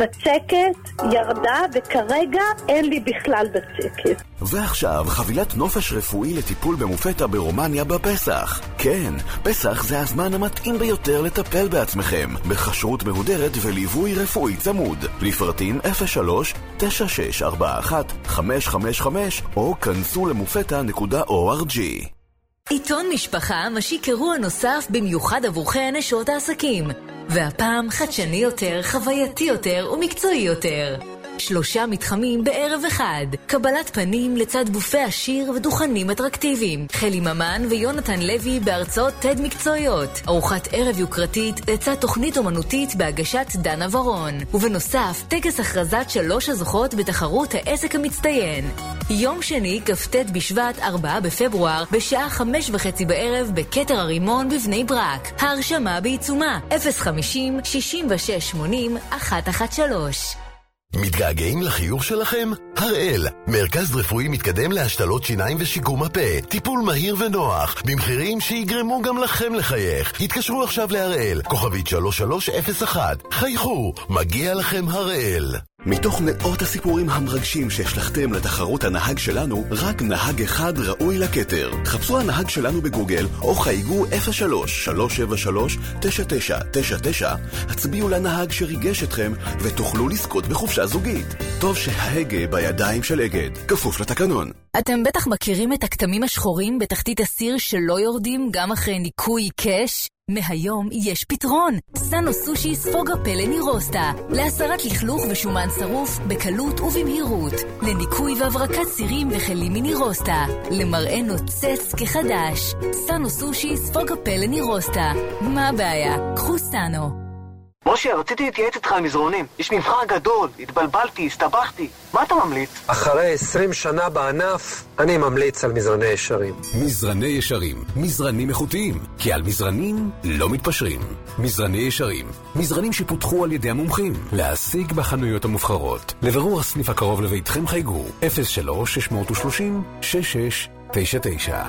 הבצקת ירדה וכרגע אין לי בכלל בצקת.
ועכשיו חבילת נופש רפואי לטיפול במופטה ברומניה בפסח. כן, פסח זה הזמן המתאים ביותר לטפל בעצמכם, בכשרות מהודרת וליווי רפואי צמוד. לפרטים אפס שלוש תשע שש ארבע אחת חמש חמש חמש או כנסו למופטה נקודה או אר ג'י.
עיתון משפחה משיק אירוע נוסף במיוחד עבורכי נשות העסקים, והפעם חדשני יותר, חווייתי יותר ומקצועי יותר. שלושה מתחמים בערב אחד, קבלת פנים לצד בופה עשיר ודוכנים אטרקטיביים, חלי ממן ויונתן לוי בהרצאות תד מקצועיות, ארוחת ערב יוקרתית לצד תוכנית אומנותית בהגשת דנה ורון, ובנוסף טקס הכרזת שלוש הזוכות בתחרות העסק המצטיין. יום שני כ"ט בשבט ארבעה בפברואר בשעה חמש וחצי בערב בכתר הרימון בבני ברק. ההרשמה בעיצומה אפס חמישים שישים ושש שמונים אחת אחת שלוש.
מתגעגעים לחיוך שלכם? הראל, מרכז רפואי מתקדם להשתלות שיניים ושיקום הפה. טיפול מהיר ונוח, במחירים שיגרמו גם לכם לחייך. התקשרו עכשיו להראל, כוכבית שלוש שלוש אפס אחת. חייכו, מגיע לכם הראל. מתוך מאות הסיפורים המרגשים שהשלחתם לתחרות הנהג שלנו, רק נהג אחד ראוי לכתר. חפשו הנהג שלנו בגוגל או חייגו אפס שלוש שלוש שבע שלוש תשע תשע תשע תשע. הצביעו לנהג שריגש אתכם ותוכלו לזכות בחופשה זוגית. טוב שההגה בידיים של אגד, כפוף לתקנון.
אתם בטח מכירים את הכתמים השחורים בתחתית הסיר שלא יורדים גם אחרי ניקוי קש? מהיום יש פתרון. סאנו סושי ספוג הפה לנירוסטה, להסרת לכלוך ושומן שרוף בקלות ובמהירות, לניקוי והברקת סירים וחלים מנירוסטה, למראה נוצץ כחדש. סאנו סושי ספוג הפה לנירוסטה. מה הבעיה? קחו סאנו.
משה, רציתי להתייעץ איתך על מזרונים. יש מבחר גדול, התבלבלתי, הסתבכתי. מה אתה ממליץ?
אחרי עשרים שנה בענף, אני ממליץ על מזרני ישרים.
מזרני ישרים, מזרנים איכותיים, כי על מזרנים לא מתפשרים. מזרני ישרים, מזרנים שפותחו על ידי המומחים, להשיג בחנויות המובחרות. לברור הסניף הקרוב לביתכם חייגו אפס שלוש שש שלוש שש שש תשע תשע.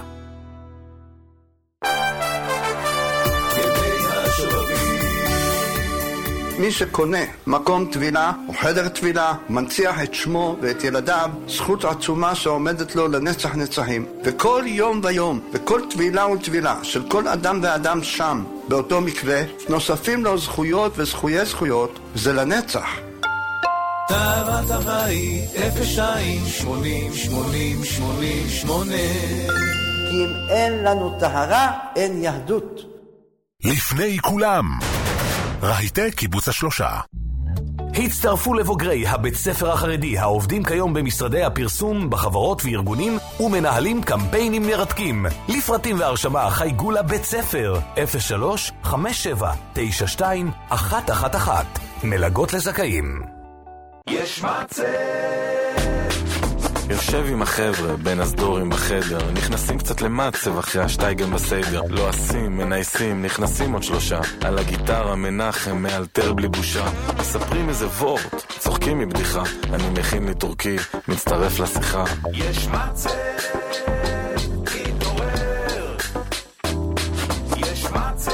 מי שקונה מקום טבילה או חדר טבילה מנציח את שמו ואת ילדיו, זכות עצומה שעומדת לו לנצח נצחים. וכל יום ויום וכל טבילה וטבילה של כל אדם ואדם שם באותו מקווה נוספים לו זכויות וזכויי זכויות, זה לנצח.
טהרת הבית אפס שתיים שמונים שמונים שמונים שמונה.
כי אם אין לנו טהרה אין יהדות.
לפני כולם רהיטי קיבוץ השלושה.
הצטרפו לבוגרי הבית ספר החרדי העובדים כיום במשרדי הפרסום, בחברות וארגונים ומנהלים קמפיינים מרתקים. לפרטים והרשמה חייגו לבית ספר אפס שלוש חמש שבע תשע שתיים אחת אחת אחת. מלגות לזכאים.
יש מצב יושב עם החבר'ה בין הסדורים בחדר, נכנסים קצת למצב אחרי השטייגן בסדר, לא עשים, מנייסים, נכנסים עוד שלושה, על הגיטרה מנחם מאלתר בלי בושה, מספרים איזה וורט, צוחקים מבדיחה, אני מכין לי טורקי, מצטרף לשיחה. יש מצב, תתעורר, יש מצב,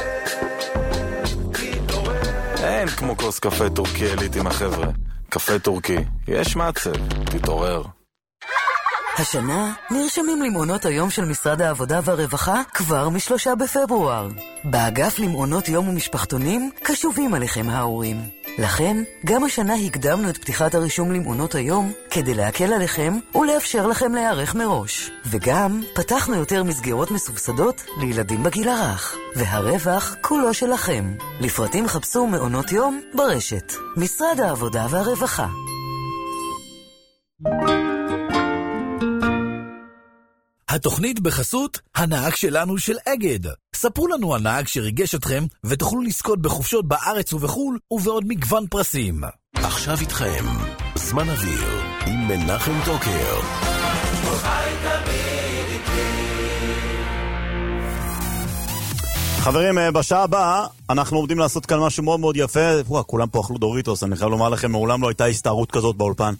תתעורר. אין כמו כוס קפה טורקי אלית עם החבר'ה, קפה טורקי, יש מצב, תתעורר.
השנה נרשמים למעונות היום של משרד העבודה והרווחה כבר משלושה בפברואר. באגף למעונות יום ומשפחתונים קשובים עליכם ההורים. לכן, גם השנה הקדמנו את פתיחת הרישום למעונות היום כדי להקל עליכם ולאפשר לכם להיערך מראש. וגם פתחנו יותר מסגרות מסובסדות לילדים בגיל הרך. והרווח כולו שלכם. לפרטים חפשו מעונות יום ברשת. משרד העבודה והרווחה.
התוכנית בחסות הנהג שלנו של אגד. ספרו לנו על נהג שריגש אתכם ותוכלו לזכות בחופשות בארץ ובחול ובעוד מגוון פרסים.
עכשיו איתכם, זמן אוויר עם מנחם טוקר.
חברים, בשעה הבאה אנחנו עומדים לעשות כאן משהו מאוד מאוד יפה. וואו, כולם פה אכלו דוריטוס, אני חייב לומר לכם, מעולם לא הייתה הסתערות כזאת באולפן.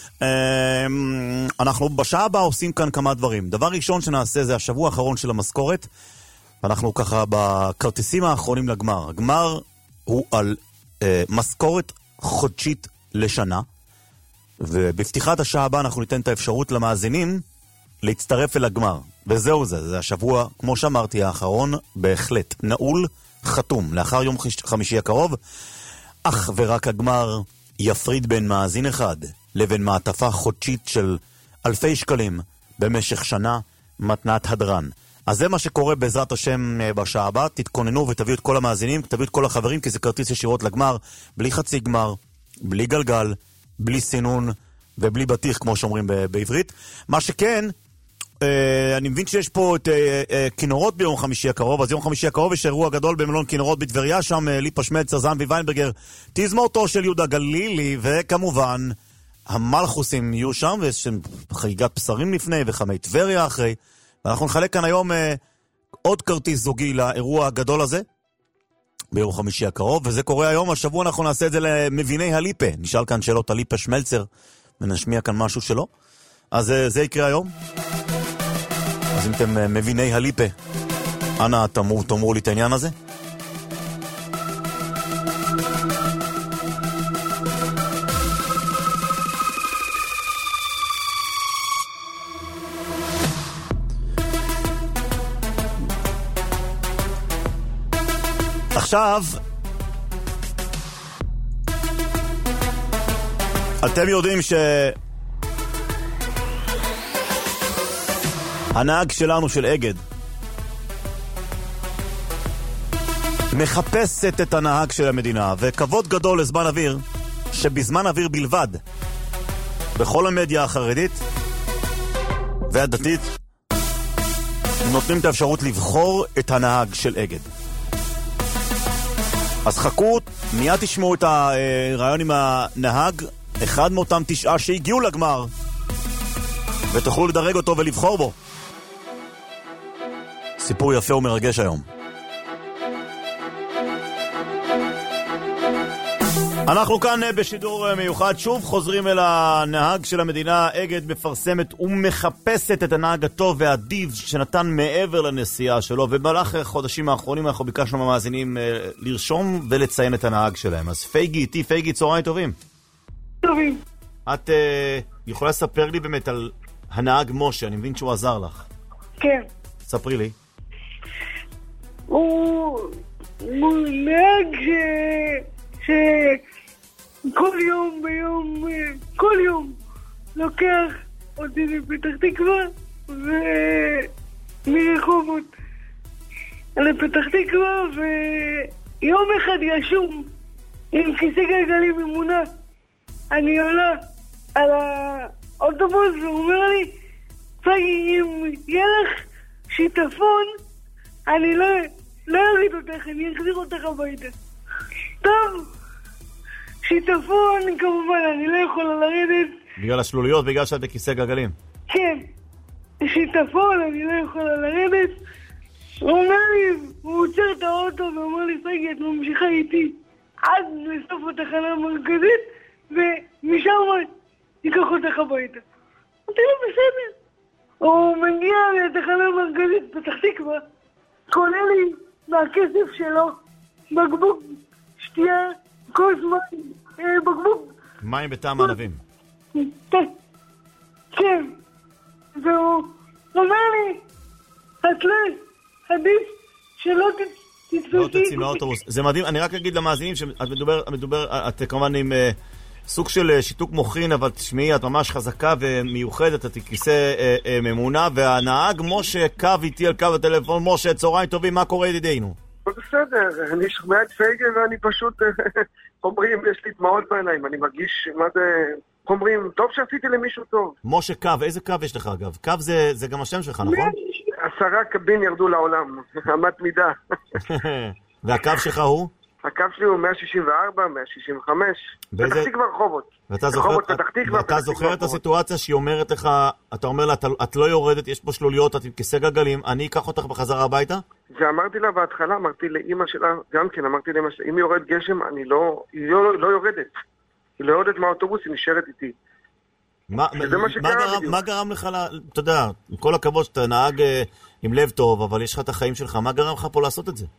אנחנו בשעה הבאה עושים כאן כמה דברים. דבר ראשון שנעשה זה השבוע האחרון של המשכורת. אנחנו ככה בכרטיסים האחרונים לגמר. הגמר הוא על אה, משכורת חודשית לשנה. ובפתיחת השעה הבאה אנחנו ניתן את האפשרות למאזינים להצטרף אל הגמר. וזהו זה, זה השבוע, כמו שאמרתי, האחרון בהחלט נעול, חתום. לאחר יום חמישי הקרוב, אך ורק הגמר יפריד בין מאזין אחד לבין מעטפה חודשית של אלפי שקלים במשך שנה, מתנת הדרן. אז זה מה שקורה בעזרת השם בשעה הבאה. תתכוננו ותביאו את כל המאזינים, תביאו את כל החברים, כי זה כרטיס ישירות לגמר, בלי חצי גמר, בלי גלגל, בלי סינון ובלי בטיח, כמו שאומרים בעברית. מה שכן, אני מבין שיש פה את כינורות ביום חמישי הקרוב. אז יום חמישי הקרוב יש אירוע גדול במלון כינורות בטבריה, שם ליפה שמלצר, זנבי ויינברגר, תזמורתו של יהודה גלילי, וכמובן המלכוסים יהיו שם, ויש חגיגת בשרים לפני וחמי טבריה אחרי. ואנחנו נחלק כאן היום עוד כרטיס זוגי לאירוע הגדול הזה ביום חמישי הקרוב, וזה קורה היום. השבוע אנחנו נעשה את זה למביני הליפה. נשאל כאן שאלות על ליפה שמלצר ונשמיע כאן משהו שלו. אז זה יקרה היום. אז אם אתם מביני הליפה, אנא תאמרו, תאמרו לי את העניין הזה. עכשיו, אתם יודעים ש... הנהג שלנו של אגד מחפשת את הנהג של המדינה, וכבוד גדול לזמן אוויר, שבזמן אוויר בלבד, בכל המדיה החרדית והדתית, נותנים את האפשרות לבחור את הנהג של אגד. אז חכו, מיד תשמעו את הרעיון עם הנהג, אחד מאותם תשעה שהגיעו לגמר, ותוכלו לדרג אותו ולבחור בו. סיפור יפה ומרגש היום. אנחנו כאן בשידור מיוחד, שוב חוזרים אל הנהג של המדינה. אגד מפרסמת ומחפשת את הנהג הטוב והאדיב שנתן מעבר לנסיעה שלו, ובמהלך החודשים האחרונים אנחנו ביקשנו מהמאזינים לרשום ולציין את הנהג שלהם. אז פייגי איתי, פייגי, צהריים טובים.
טובים.
את uh, יכולה לספר לי באמת על הנהג משה, אני מבין שהוא עזר לך.
כן.
ספרי לי.
הוא, הוא נהג ש... שכל יום ביום, כל יום לוקח אותי לפתח תקווה ומרחובות לפתח תקווה, ויום אחד ישום עם כיסא גלגלים ממונע. אני עולה על האוטובוס והוא אומר לי, פגי, אם יהיה לך שיטפון אני לא, לא אריד אותך, אני אחזיר אותך הביתה. טוב, שיטפון כמובן אני לא יכולה לרדת.
בגלל השלוליות, בגלל שאת בכיסא גלגלים.
כן, שיטפון אני לא יכולה לרדת. הוא אומר לי, הוא עוצר את האוטו ואומר לי, פגי, את ממשיכה איתי עד לסוף התחנה המרכזית, ומשם ייקח אותך הביתה. אמרתי לו, בסדר. הוא מגיע לתחנה המרכזית פתח תקווה, קונה לי מהכסף שלו בקבוק שתייה, כוס מים, בקבוק
מים בטעם ענבים.
כן. והוא אומר לי, התלה, עדיף שלא תתפסי.
לא תצאי מהאוטובוס. זה מדהים, אני רק אגיד למאזינים שאת מדבר, מדבר, את כמובן עם סוג של שיתוק מוחין, אבל תשמעי, את ממש חזקה ומיוחדת, את כיסא ממונה, והנהג משה קו איתי על קו הטלפון. משה, צהריים טובים, מה קורה ידידינו?
בסדר, אני שומע את פייגה ואני פשוט, אומרים, יש לי דמעות בעיניים, אני מרגיש מה זה
אומרים, טוב שעשיתי למישהו טוב.
משה קו, איזה קו יש לך אגב? קו זה, זה גם השם שלך, נכון?
עשרה קבין ירדו לעולם, אמת מידה.
והקו שלך הוא?
הקו שלי הוא מאה שישים וארבע, מאה שישים וחמש,
באיזה...
פתח תקווה רחובות.
ואתה זוכר, את... ואתה זוכר את הסיטואציה שהיא אומרת לך, אתה אומר לה, את, את לא יורדת, יש פה שלוליות, את עם כיסא גלגלים, אני אקח אותך בחזרה הביתה?
זה אמרתי לה בהתחלה, אמרתי לאמא שלה, גם כן, אמרתי לאמא שלה, אם יורד גשם, אני לא, היא לא, לא יורדת. היא לא יורדת מהאוטובוס, היא נשארת איתי.
מה, מה, גרם, מה גרם לך, אתה יודע, עם כל הכבוד שאתה נהג עם לב טוב, אבל יש לך את החיים שלך, מה גרם לך פה לעשות את זה?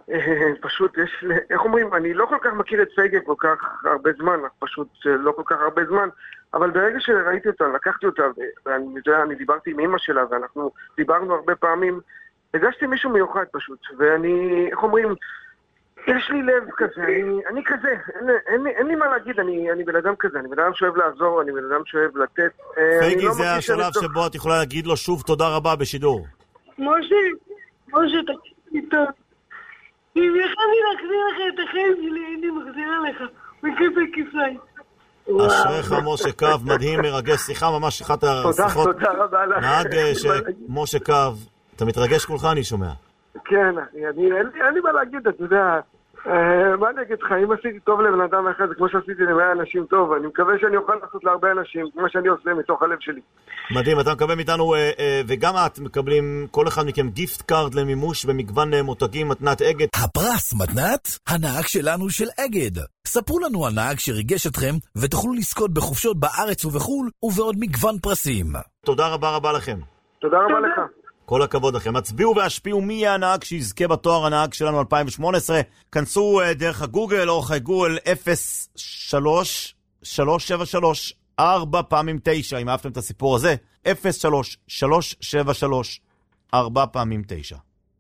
פשוט יש, איך אומרים, אני לא כל כך מכיר את פייגה כל כך הרבה זמן, פשוט לא כל כך הרבה זמן, אבל ברגע שראיתי אותה, לקחתי אותה, ואני יודע, אני דיברתי עם אמא שלה, ואנחנו דיברנו הרבה פעמים, הגשתי מישהו מיוחד פשוט, ואני, איך אומרים, יש לי לב כזה, אני, אני כזה, אין, אין, אין לי מה להגיד, אני, אני בן אדם כזה, אני בן אדם שאוהב לעזור, אני בן אדם שאוהב לתת.
פייגי,
לא
זה השלב שבו את יכולה להגיד לו שוב תודה רבה בשידור.
משה, משה, תקשיב טוב. אם יכולתי להחזיר לך את החיים שלי, הייתי מחזירה לך, בכיפה כפיים.
אשריך משה קו, מדהים, מרגש, שיחה ממש אחת השיחות.
תודה, תודה רבה לך.
נהג שמשה קו, אתה מתרגש כולך, אני שומע.
כן, אני, אין לי מה להגיד, אתה יודע, מה אני אגיד לך, אם עשיתי טוב לבן אדם אחד, זה כמו שעשיתי למאה אנשים טוב, אני מקווה שאני אוכל לעשות להרבה אנשים, כמו שאני עושה מתוך הלב שלי. מדהים, אתה מקבל מאיתנו, וגם את מקבלים, כל אחד מכם גיפט קארד למימוש במגוון מותגים, מתנת אגד.
הפרס מתנת, הנהג שלנו של אגד. ספרו לנו על נהג שריגש אתכם, ותוכלו לזכות בחופשות בארץ ובחול, ובעוד מגוון פרסים.
תודה רבה רבה לכם.
תודה רבה לך.
כל הכבוד לכם. הצביעו והשפיעו מי יהיה הנהג שיזכה בתואר הנהג שלנו אלפיים שמונה עשרה. כנסו דרך הגוגל, או חי גוגל אפס שלוש שלוש שבע שלוש ארבע פעמים תשע, אם אהבתם את הסיפור הזה. אפס שלוש שלוש שבע שלוש ארבע פעמים תשע.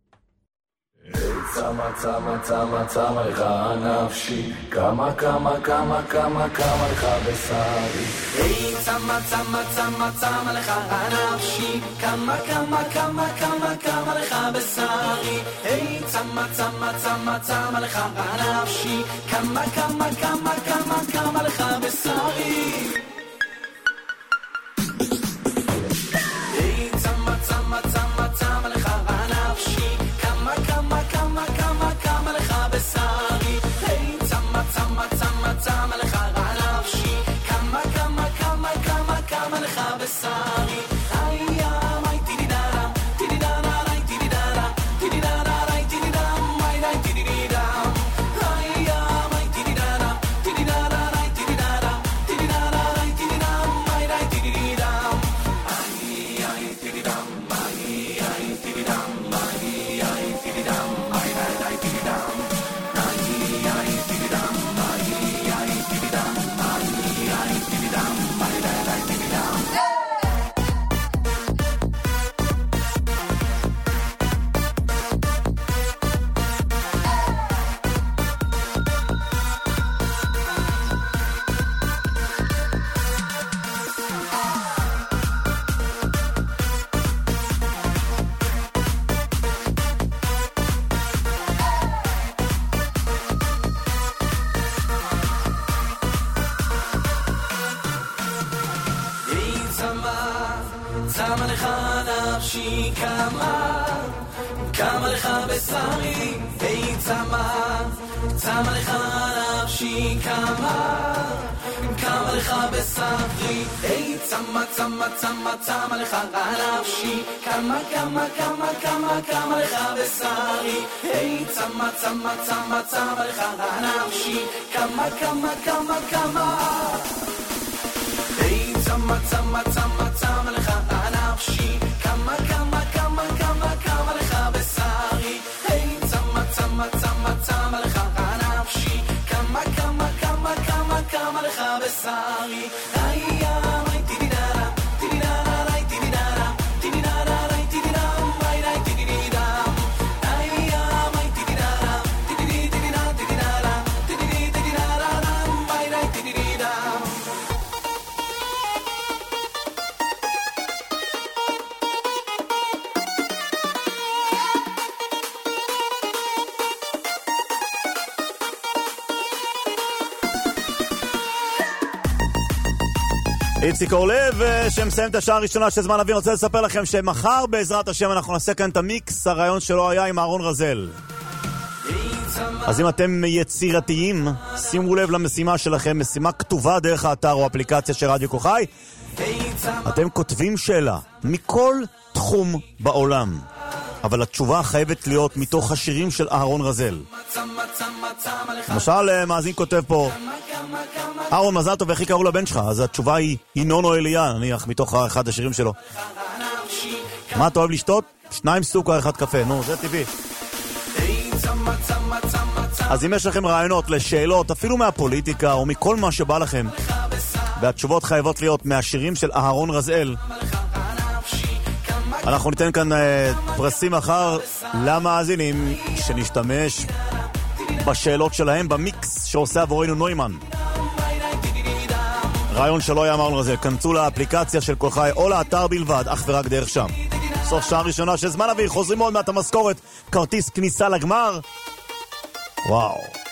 צמה צמה צמה צמה לך נפשי, כמה כמה כמה כמה כמה לך בשרי. היי צמה צמה צמה צמה לך נפשי, כמה כמה כמה כמה כמה לך בשרי. היי צמה צמה צמה צמה לך נפשי, כמה כמה כמה כמה כמה לך בשרי. היי צמה צמה צמה צמה לך נפשי, כמה כמה כמה כמה כמה לך בשרי. היי צמה צמה צמה צמה לך נפשי, כמה כמה כמה כמה כמה לך בשרי. היי מאי טידידרה טידידרה ריי טידידרה טידידרה ריי טידידרה מאי ריי טידידרה. היי מאי טידידרה טידידרה ריי טידידרה טידידרה ריי טידידרה מאי ריי טידידרה. היי היי טידידרה מאי היי טידידרה מאי היי טידידרה מאי ריי טידידרה. היי היי טידידרה מאי היי טידידרה מאי היי טידידרה מאי ריי טידידרה. צמה לך נפשי, כמה כמה לך בשרי. היי צמה צמה לך נפשי, כמה כמה לך בשרי. היי צמה צמה צמה צמה לך נפשי, כמה כמה כמה כמה כמה לך בשרי. היי צמה צמה צמה צמה לך נפשי, כמה כמה כמה כמה. היי צמה צמה צמה צמה לך נפשי, כמה כמה כמה כמה כמה לך בשרי. היי צמה צמה צמה צמה לך נפשי, כמה כמה כמה כמה כמה לך בשרי. היי מאי טידידרה טידידרה ריי טידידרה טידידרה ריי טידידרה מאי ריי טידידרה. היי מאי טידידרה טידידרה טידידרה טידידרה מאי ריי טידידרה.
איציק אורלב, שמסיים את השעה הראשונה של זמן אוויר. אני רוצה לספר לכם שמחר בעזרת השם אנחנו נעשה כאן את המיקס, הרעיון שלו היה עם אהרון רזל. אז אם אתם יצירתיים, שימו לב למשימה שלכם, משימה כתובה דרך האתר או אפליקציה של רדיו כוחי. אתם כותבים שאלה מכל תחום בעולם, אבל התשובה חייבת להיות מתוך השירים של אהרון רזל. למשל, מאזין כותב פה, אהרון, מזל טוב, איך יקראו לבן שלך? אז התשובה היא ינון או אליה, נניח, מתוך אחד השירים שלו. מה אתה אוהב לשתות? שניים סוכר, אחד קפה. נו, זה טבעי. אז אם יש לכם רעיונות לשאלות, אפילו מהפוליטיקה או מכל מה שבא לכם, והתשובות חייבות להיות מהשירים של אהרון רזל, אנחנו ניתן כאן uh, פרסים אחר למאזינים שנשתמש בשאלות שלהם במיקס שעושה עבורנו נוימן. רעיון שלא היה אהרון רזל, כנסו לאפליקציה של כל חי או לאתר בלבד, אך ורק דרך שם. סוף שעה ראשונה של זמן אוויר, חוזרים עוד מעט המשכורת, כרטיס כניסה לגמר. וואו.